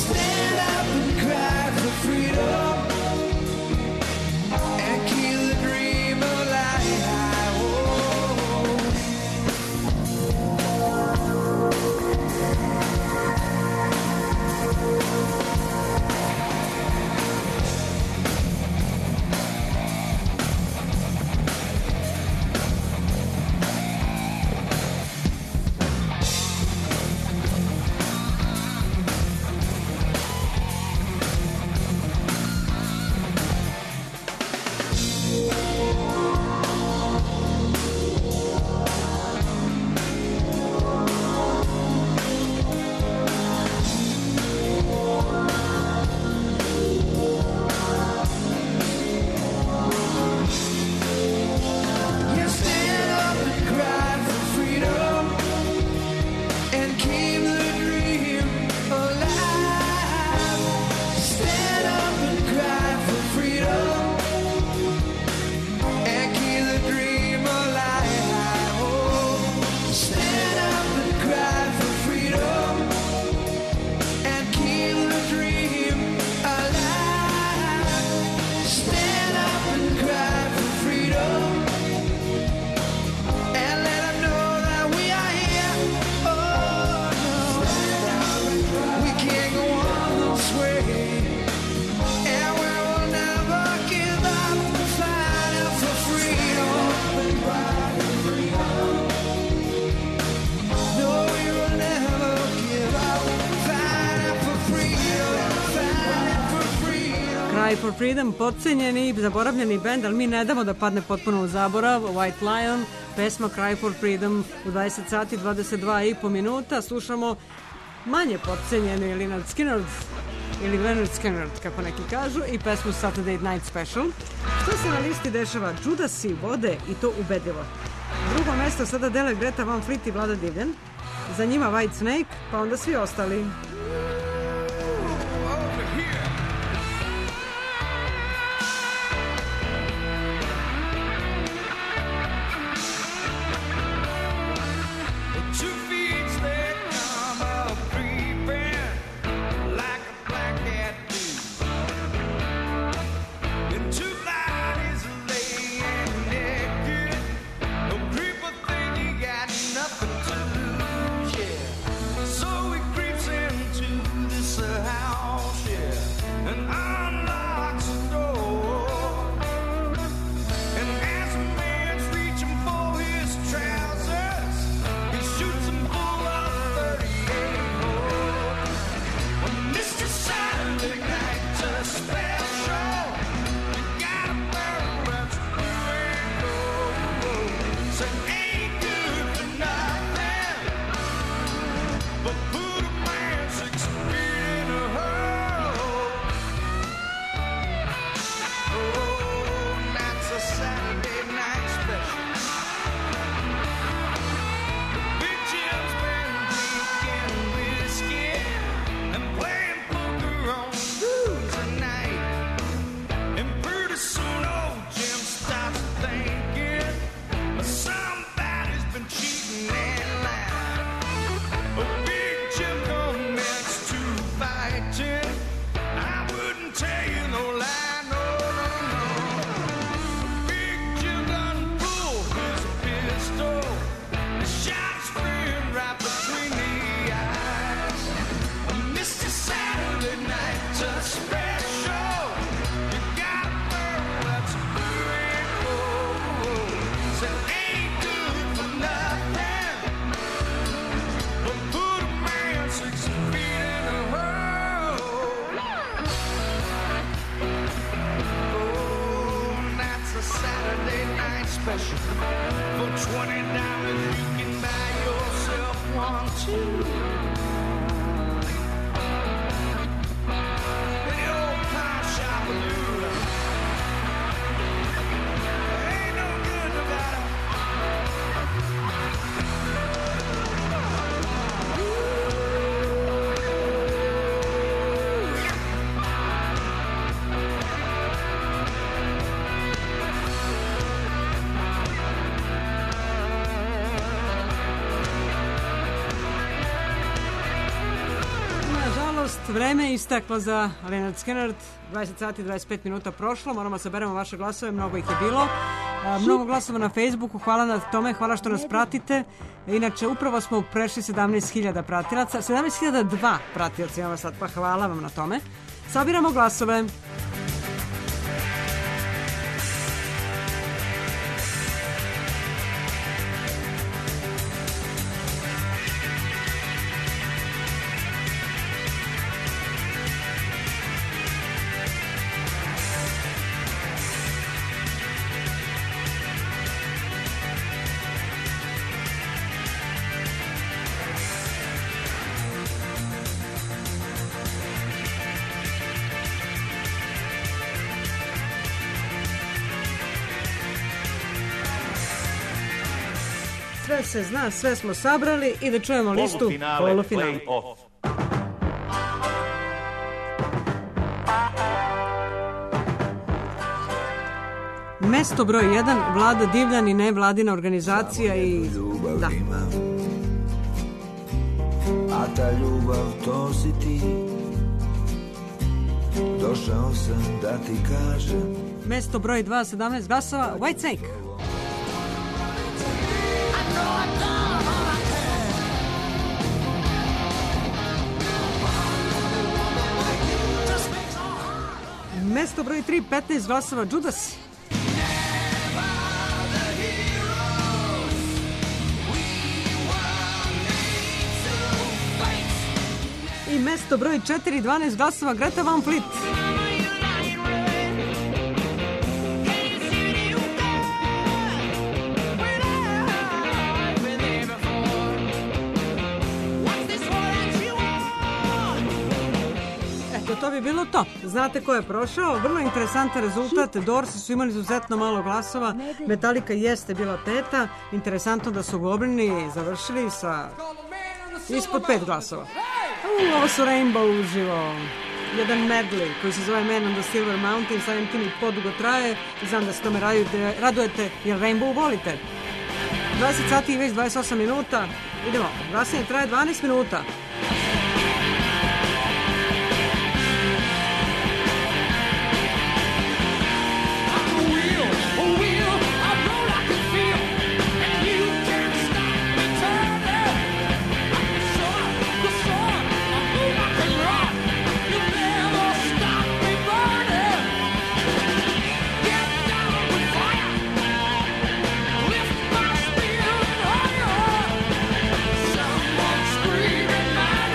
Cry for Freedom, podcenjeni, zaboravljeni bend, ali mi ne damo da padne potpuno u zaborav. White Lion, pesma Cry for Freedom u 20 sati 22,5 minuta. Slušamo manje podcenjeni Lynyrd Skynyrd ili Lynyrd Skynyrd, kako neki kažu, i pesmu Saturday Night Special. Što se na listi dešava? Judasi vode i to ubedljivo. Drugo mesto sada dele Greta Van Fleet i Vlada Divljan. Za njima White Snake, pa onda svi ostali. Vreme je istaklo za Lynyrd Skynyrd, 20 sati 25 minuta prošlo, moramo saberemo vaše glasove, mnogo ih je bilo. Mnogo glasova na Facebooku, hvala na tome, hvala što nas pratite. Inače, upravo smo prešli 17.000 pratilaca, 17.002 pratilaca imamo sad, pa hvala vam na tome. Sabiramo glasove. Sve se zna, sve smo sabrali i da čujemo listu polufinale. Play-off. Mesto broj 1, Vlada Divljan i nevladina organizacija i... Da. A ta ljubav to si ti. Došao sam da ti kažem. Mesto broj 2, 17 glasova, White Snake. Mesto broj 3, 15 glasova, Judas. I mesto broj 4, 12 glasova, Greta Van Fleet. Eto, to bi bilo to. Znate ko je prošao? Vrlo interesantan rezultat. Doorsi su imali izuzetno malo glasova. Metallica jeste bila peta. Interesantno da su Goblini završili sa ispod 5 glasova. Ovo su Rainbow uživo. Jedan medley koji se zove Man on the Silver Mountain. Samim tim i podugo traje. Znam da se tome radujete jer Rainbow volite. 20 sati i već 28 minuta. Idemo. Glasanje traje 12 minuta. Someone screaming my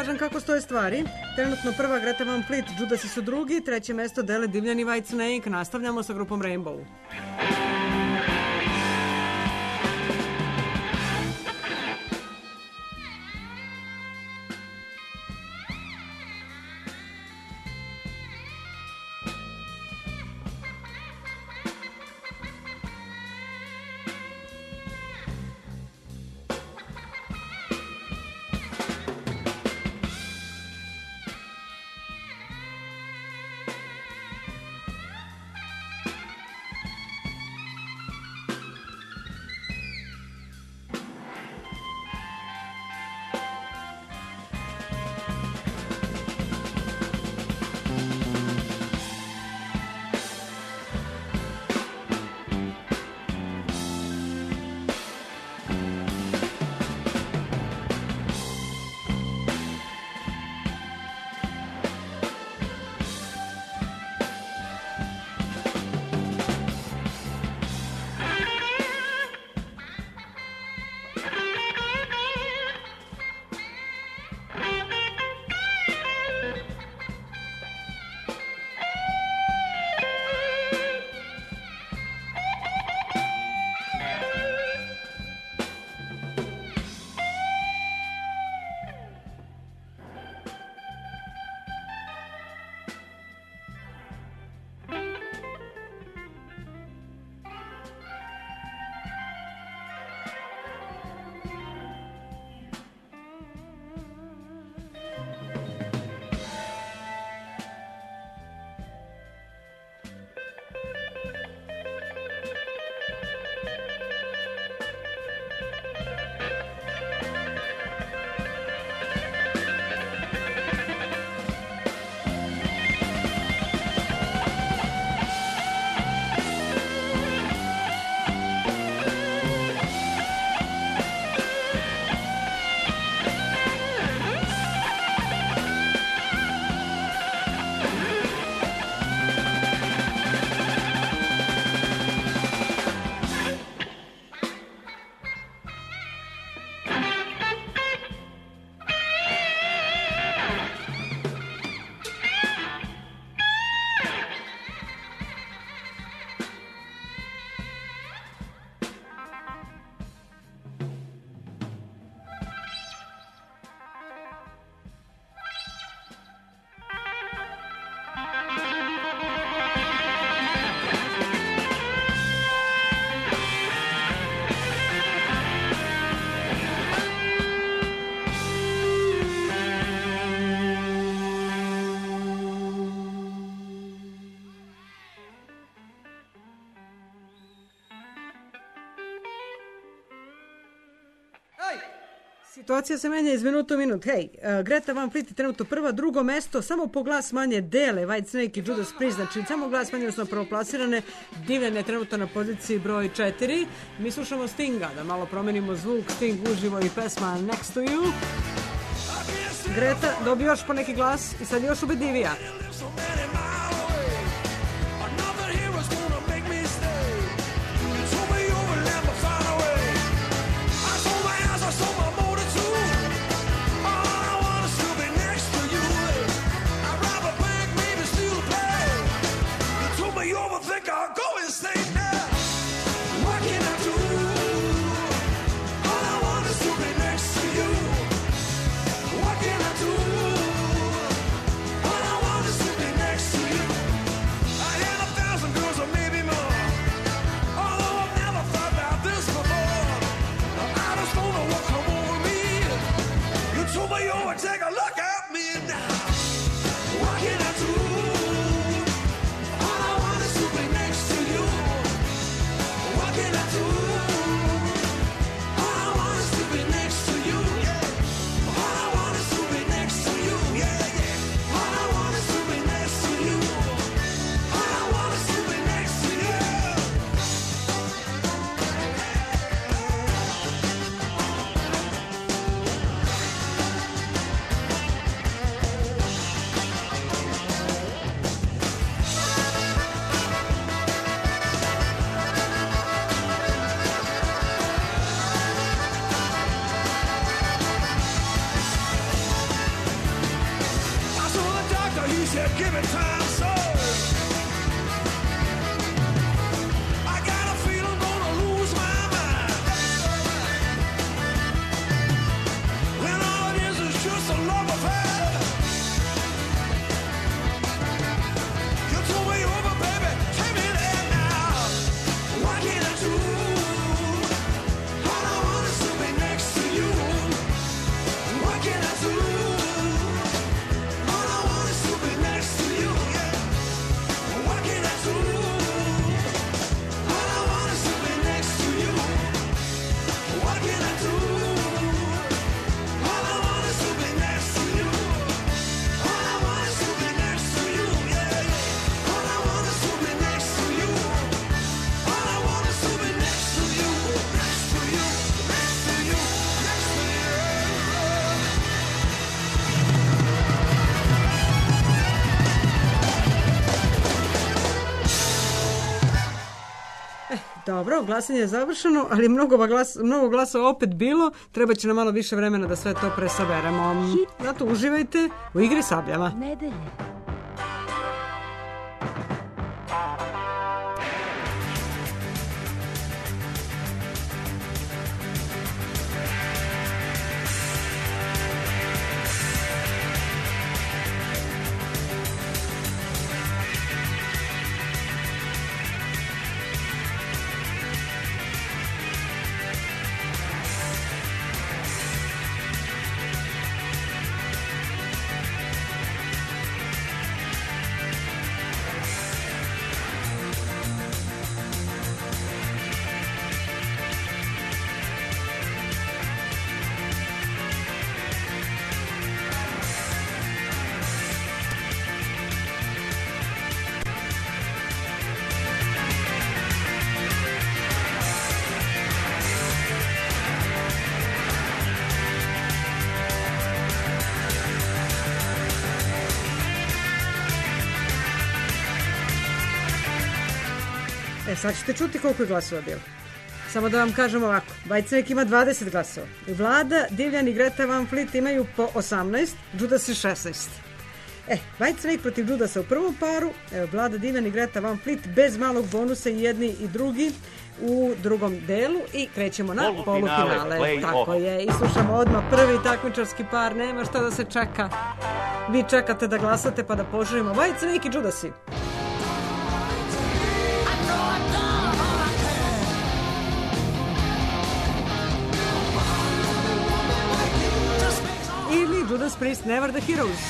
kažem kako stoje stvari. Trenutno prva Greta Van Fleet, Judasi su drugi, treće mesto dele Divljani Whitesnake. Nastavljamo sa grupom Rainbow. Situacija se menja iz minuta u minut. Hej, Greta Van Fleet je trenutno prva, drugo mesto, samo po glas manje dele Whitesnake i Judas Priest, znači samo glas manje su prvoplasirane. Divljan je trenutno na poziciji broj 4. Mi slušamo Stinga, da malo promenimo zvuk. Sting uživo i pesma Next to You. Greta dobio još po neki glas i sad još ubedljivija. What can I do? All I want is to be next. So he said, give it time, so I got a feeling gonna lose my mind. When all it is just a love affair. You took me over, baby, take me there now. What can I do? All I want is to be next to you. What can I do? All I want is to be next to you, yeah. What can I do? All I want is to be next to you. What can I do? All I want is to be next to you. All I want is to be next to you, yeah. All I want is to be next to you. All I want is to be next to you. Next to you, next to you, next to you. Dobro, glasanje je završeno, ali mnogo glasova opet bilo. Treba će nam malo više vremena da sve to presaberemo. Zato uživajte u igri sabljama. Nedelje. Sad ćete čuti koliko je glasova bilo. Samo da vam kažem ovako. Whitesnake ima 20 glasova. Vlada, Divljan i Greta Van Fleet imaju po 18, Judas 16. Whitesnake protiv Judasa u prvom paru, Vlada, Divljan i Greta Van Fleet bez malog bonusa i jedni i drugi u drugom delu i krećemo na polufinale. Tako je, i slušamo odmah prvi takmičarski par, nema šta da se čeka. Vi čekate da glasate pa da poželimo Whitesnake i Judasi. Judas Priest, Never the Heroes.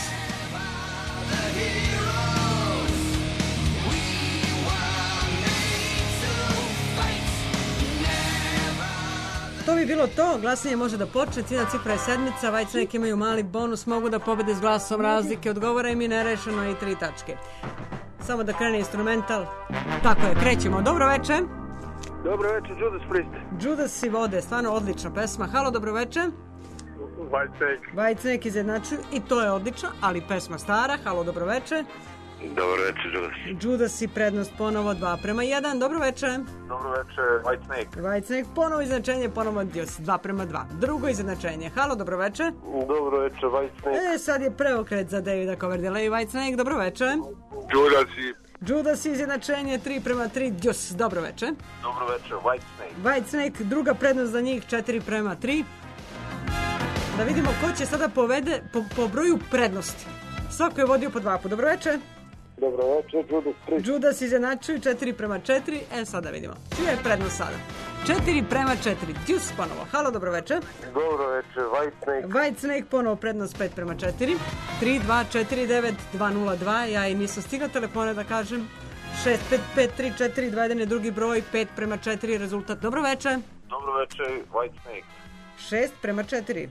To bi bilo to, glasanje može da počne, ciljna cifra je sedmica, Whitesnake imaju mali bonus, mogu da pobede s glasom razlike, odgovara im i nerešeno i 3 tačke. Samo da krene instrumental. Tako je, krećemo. Dobro večer. Dobro večer, Judas Priest. Judas i vode, stvarno odlična pesma. Halo, dobro večer. Whitesnake izjednačuju i to je odlično, ali pesma stara. Halo, dobro večer. Dobro večer, Judas. Judas i prednost ponovo 2:1. Dobro večer. Dobro večer, Whitesnake. Whitesnake, ponovo izjednačenje, ponovo 2:2. Drugo izjednačenje. Halo, dobro večer. Dobro večer, Whitesnake. Sad je preokret za Davida Coverdale i Whitesnake. Dobro večer. Judas izjednačenje 3:3. Djus, dobro večer. Dobro večer, Whitesnake. Whitesnake, druga prednost za njih 4:3. Da vidimo ko će sada povede po broju prednosti. Svako je vodio po 2 puta. Dobro večer. Dobro večer, Judas Priest. Judas izjednačuju 4:4. Sada vidimo. Čija je prednost sada? 4:4. Djus ponovo. Halo, dobro večer. Dobro večer, Whitesnake. Whitesnake ponovo prednost 5:4. 3-2-4-9-2-0-2. Ja i nisam stigla telefone da kažem. 6-5-5-3-4-2-1 je drugi broj. 5:4 rezultat. Dobro večer. Dobro večer, Whitesnake. 6:4.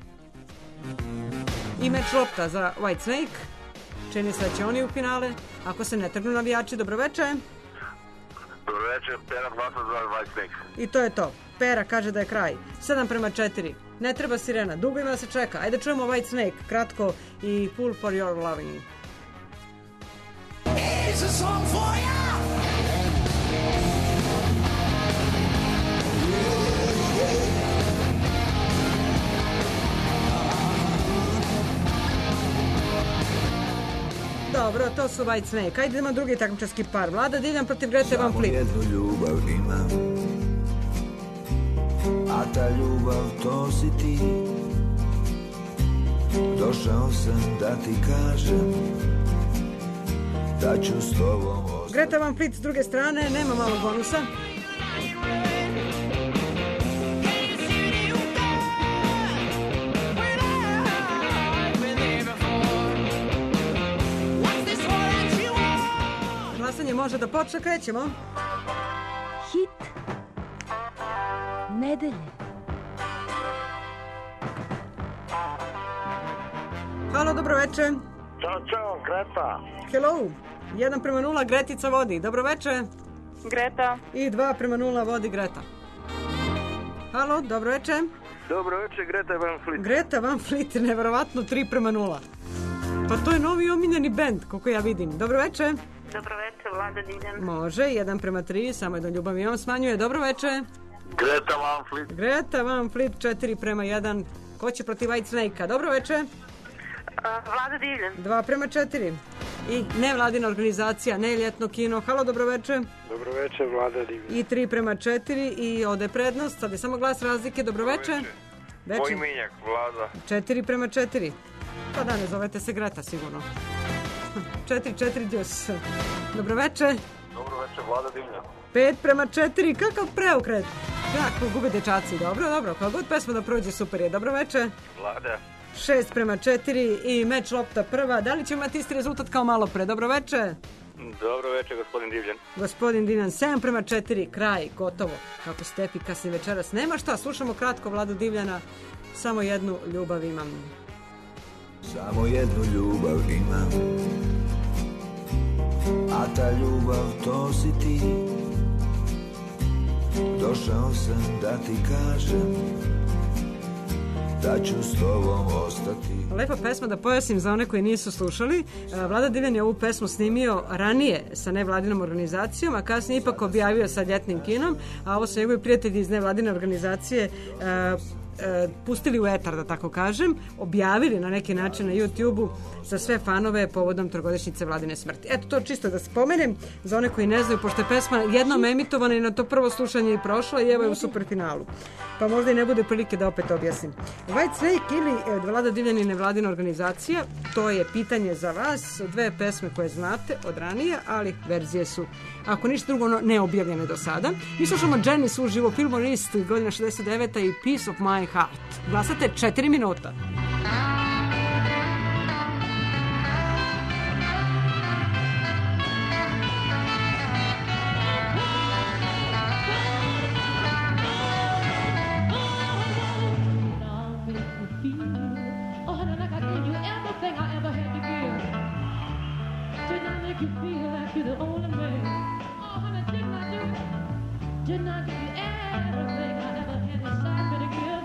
I meč lopta za Whitesnake. Čini se da će oni u finale. Ako se ne trgnu navijači, dobro večer. Dobro večer, Pera glasa za Whitesnake. I to je to. Pera kaže da je kraj. 7:4. Ne treba sirena. Dugo ima da se čeka. Ajde čujemo Whitesnake. Kratko i Fool for your loving. It's a song for ya! Dobro, to su White Snake. Ajde idemo drugi takmičarski par. Vlada Divljan protiv Grete Van Samo Fleet. jednu ljubav imam, a ta ljubav to si ti. Došao sam da ti kažem da ću s tobom ostati. Greta Van Fleet s druge strane, nema malog bonusa. Glasanje može da počne, krećemo. Hit nedelje. Halo, dobro večer. Ćao, Greta. Hello. 1:0, Gretica vodi. Dobro večer. Greta. I 2:0 vodi Greta. Halo, dobro večer. Dobro večer, Greta Van Fleet. Greta Van Fleet, neverovatno 3:0. Pa to je novi omiljeni bend, koliko ja vidim. Dobro večer. Dobro večer, Vlada Divljan. Može, 1:3, samo jedno ljubav imam smanjuje. Dobro večer. Greta Van Fleet. Greta Van Fleet, 4:1. Ko će protiv White Snake-a? Dobro večer. Vlada Divljan. 2:4. I nevladina organizacija, ne ljetno kino. Halo, dobro večer. Dobro večer, Vlada Divljan. I 3:4 i ode prednost. Sad je samo glas razlike. Dobro večer. Moj minjak, Vlada. 4:4. Pa da, ne zovete se Greta sigurno. 4:4 djus. Dobro večer. Dobro večer, Vlada Divljan. 5:4. Kakav preokret. Kako gube dečaci. Dobro. Koja god pesma da prođe, super je. Dobro večer. Vlada. 6:4 i meč lopta prva. Da li će imati isti rezultat kao malo pre? Dobro večer. Dobro večer, gospodin Divljan. Gospodin Divljan, 7:4, kraj, gotovo. Kako ste efikasni večeras. Nema šta, slušamo kratko Vladu Divljana. Samo jednu ljubav imam. Samo jednu ljubav imam, a ta ljubav to si ti. Došao sam da ti kažem da ću s tobom ostati. Lepa pesma, da pojasnim za one koji nisu slušali. Vlada Divljan je ovu pesmu snimio ranije sa nevladinom organizacijom, a kasnije ipak objavio sa ljetnim kinom, a ovo su njegovi prijatelji iz nevladine organizacije pustili u etar, da tako kažem, objavili na neki način na YouTube-u za sve fanove povodom trogodišnjice Vladine smrti. Eto, to čisto da spomenem za one koji ne znaju, pošto je pesma jednom emitovana i na to prvo slušanje i prošla i evo je u superfinalu. Pa možda i ne bude prilike da opet objasnim. White Snake ili Vlada Divljan i nevladina organizacija, to je pitanje za vas. Dve pesme koje znate od ranije, ali verzije su, ako ništa drugo, neobjavljene do sada. Mi slušamo Janis uživo, Filmorist, godina 69. i Piece of My Heart. Glasate 4 minuta. Didn't I give you everything I ever had inside me to give?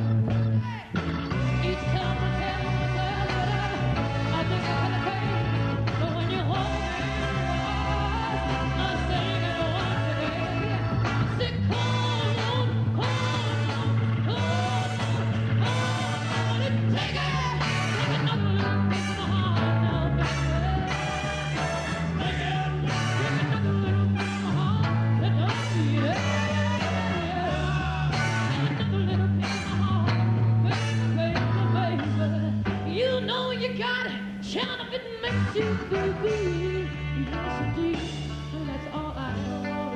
Each time I tell myself I think I could pay, but when you hold me, I'm saying it once again. I said, come on, take another little piece of my heart now, baby. Take another little piece of my heart, let us see it. Shout if it makes you baby. Yes, indeed, and that's all I know.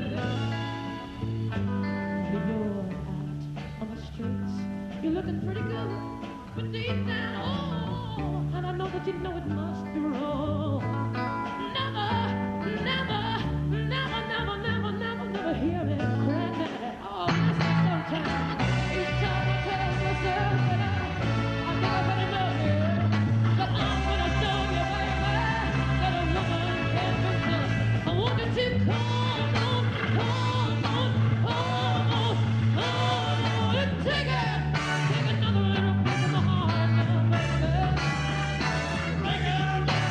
You're out on the streets, you're looking pretty good, but deep down, oh, and I know that you know it must be wrong. Never hear me cry. Oh, sometimes each time I tell myself that I think I better know you. Take another little piece of my heart now, baby.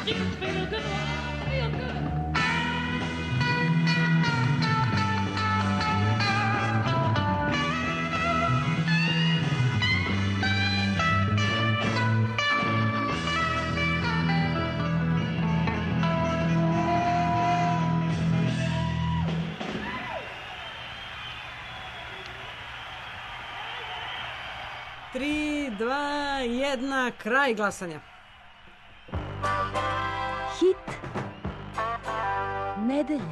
you feel good. Feel good. Tri, dva, jedna, kraj glasanja. Hit nedelje.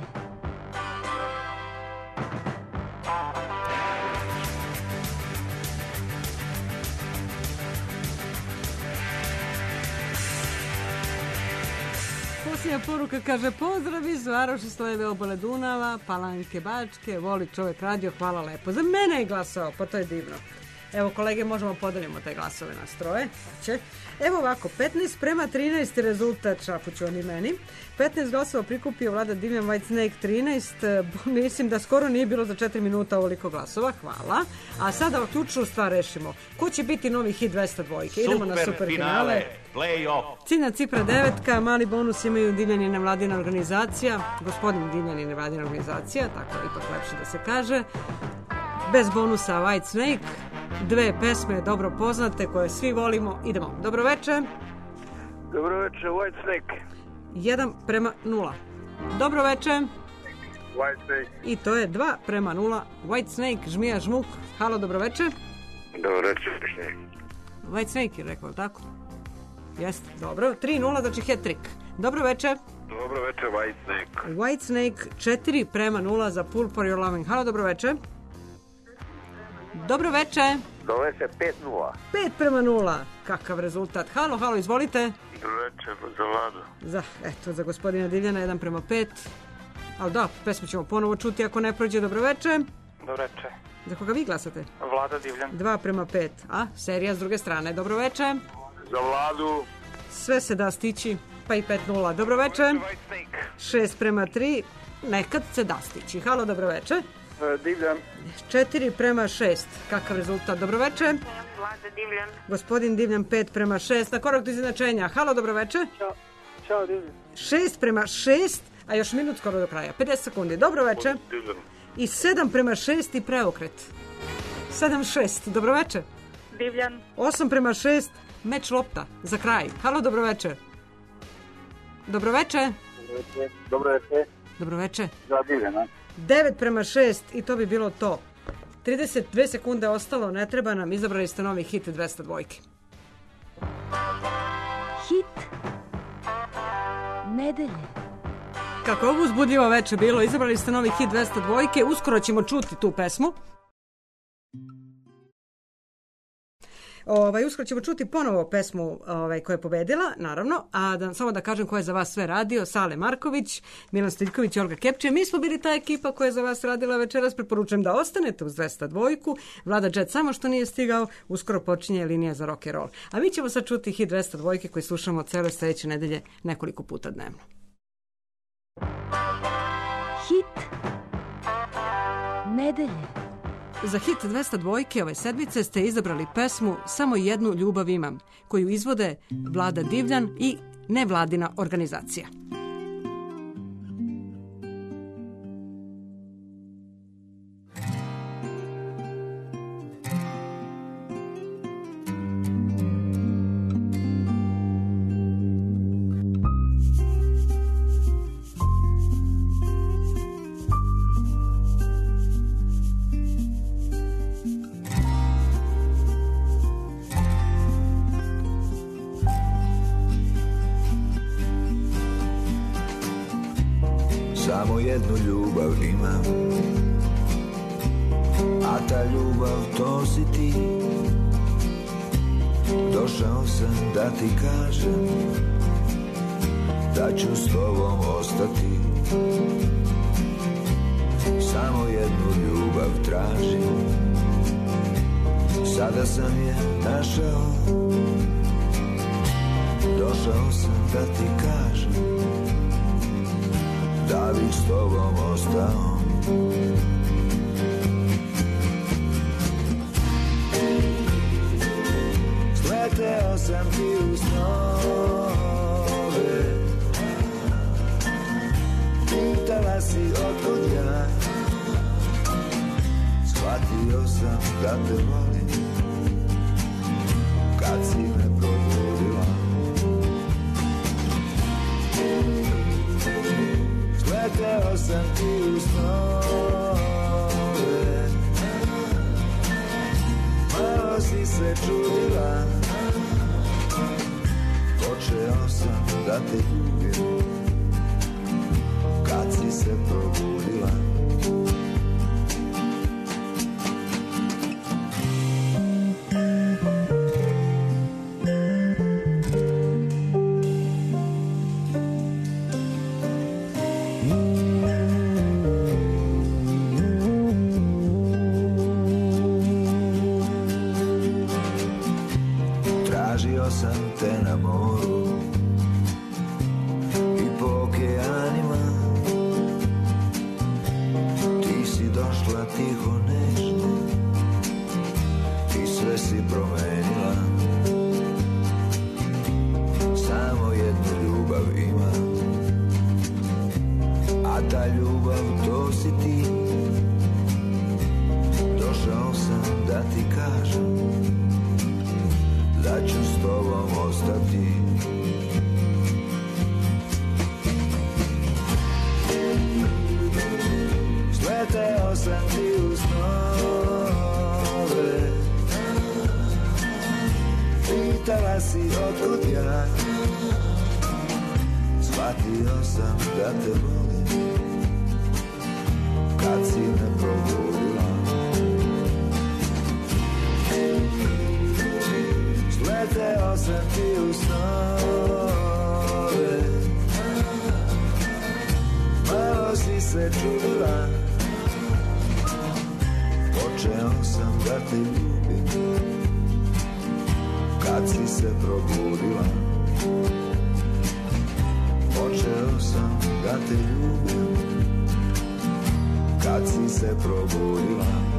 Posljednja poruka kaže: pozdrav iz Varoši, Sleve, obale Dunava, Palanke, Bačke, voli čovek radio, hvala lepo. Za mene je glasao, pa to je divno. Evo, kolege, možemo podelimo te glasove na stroje. Hoće. Evo ovako, 15:13 rezultat Šapuću oni meni. 15 glasova prikupio Vlada Divljan, Whitesnake 13. Mislim da skoro nije bilo za 4 minuta ovoliko glasova. Hvala. A sada ključnu stvar rešimo. Ko će biti novi hit 202? Idemo na super finale. Play-off. Ciljna cifra 9, mali bonus imaju Divljan i nevladina organizacija. Gospodin Divljan i nevladina organizacija, tako je ipak lepše da se kaže. Bez bonusa Whitesnake. Dve pesme dobro poznate koje svi volimo. Idemo. Dobroveče. Dobroveče, Whitesnake. 1:0. Dobroveče. Whitesnake. I to je 2:0. Whitesnake, žmija žmuk. Halo, dobroveče. Dobroveče. Whitesnake je rekao, tako? Jeste, dobro. 3:0, znači hat-trick. Dobroveče. Dobroveče, Whitesnake. Whitesnake 4:0 za Pull for Your Loving. Halo, dobroveče. Dobroveče. Dobroveče, 5:0. 5:0. Kakav rezultat. Halo, izvolite. Dobroveče, za Vladu. Za gospodina Divljana 1:5. Ali da, pesmu ćemo ponovo čuti ako ne prođe. Dobroveče. Dobroveče. Za koga vi glasate? Vlada Divljan. 2:5. A, serija s druge strane. Dobroveče. Za Vladu. Sve se da stići, pa i 5:0. Dobroveče. 6:3. Nekad se da stići. Halo, dobroveče. Divljan. 4:6. Kakav rezultat? Dobroveče. Vlada Divljan. Gospodin Divljan 5:6. Na korak do izjednačenja. Halo, dobroveče. Ćao, Divljan. 6:6. A još minut skoro do kraja. 50 sekundi. Dobroveče. I 7:6 i preokret. 7:6. Dobroveče. Divljan. 8:6. Meč lopta. Za kraj. Halo, dobroveče. Dobroveče. Dobroveče. Za Divljana. 9:6 i to bi bilo to. 32 sekunde ostalo, ne treba nam. Izabrali ste novi hit 202. Hit nedelje. Kako je ovo uzbudljivo veče bilo, izabrali ste novi hit 202. Uskoro ćemo čuti tu pesmu. Uskoro ćemo čuti ponovo pesmu koja je pobedila, naravno, a samo da kažem ko je za vas sve radio: Sale Marković, Milan Stiljković i Olga Kepče. Mi smo bili ta ekipa koja je za vas radila večeras. Preporučujem da ostanete uz 202. Vlada Jet samo što nije stigao, uskoro počinje linija za rock and roll. A mi ćemo sad čuti hit 202 koji slušamo cele sledeće nedelje nekoliko puta dnevno. Hit nedelje. Za hit 202 ove sedmice ste izabrali pesmu Samo jednu ljubav imam, koju izvode Vlada Divljan i nevladina organizacija. Samo jednu ljubav imam, a ta ljubav to si ti. Došao sam da ti kažem da ću s tobom ostati. Samo jednu ljubav tražim, sada sam je našao. Došao sam da ti kažem da bih s tobom ostao. Sleteo sam ti u snove, Pitala si otkud ja, shvatio sam da te volim, kad si me probudila. Sleteo sam ti u snove, malo si se čudila, počeo sam da te ljubim, kad si se probudila. Tražio sam te na moru i po okeanima, ti si došla tiho nežno i sve si promenila. Samo jednu ljubav imam, a ta ljubav to si ti. Došao sam da ti kažem da ću s tobom ostati. Sleteo sam ti u snove, pitala si otkud ja, shvatio sam da te volim, kad si me probudila. Sleteo sam ti u snove, malo si se čudila, počeo sam da te ljubim, kad si se probudila. Počeo sam da te ljubim, kad si se probudila.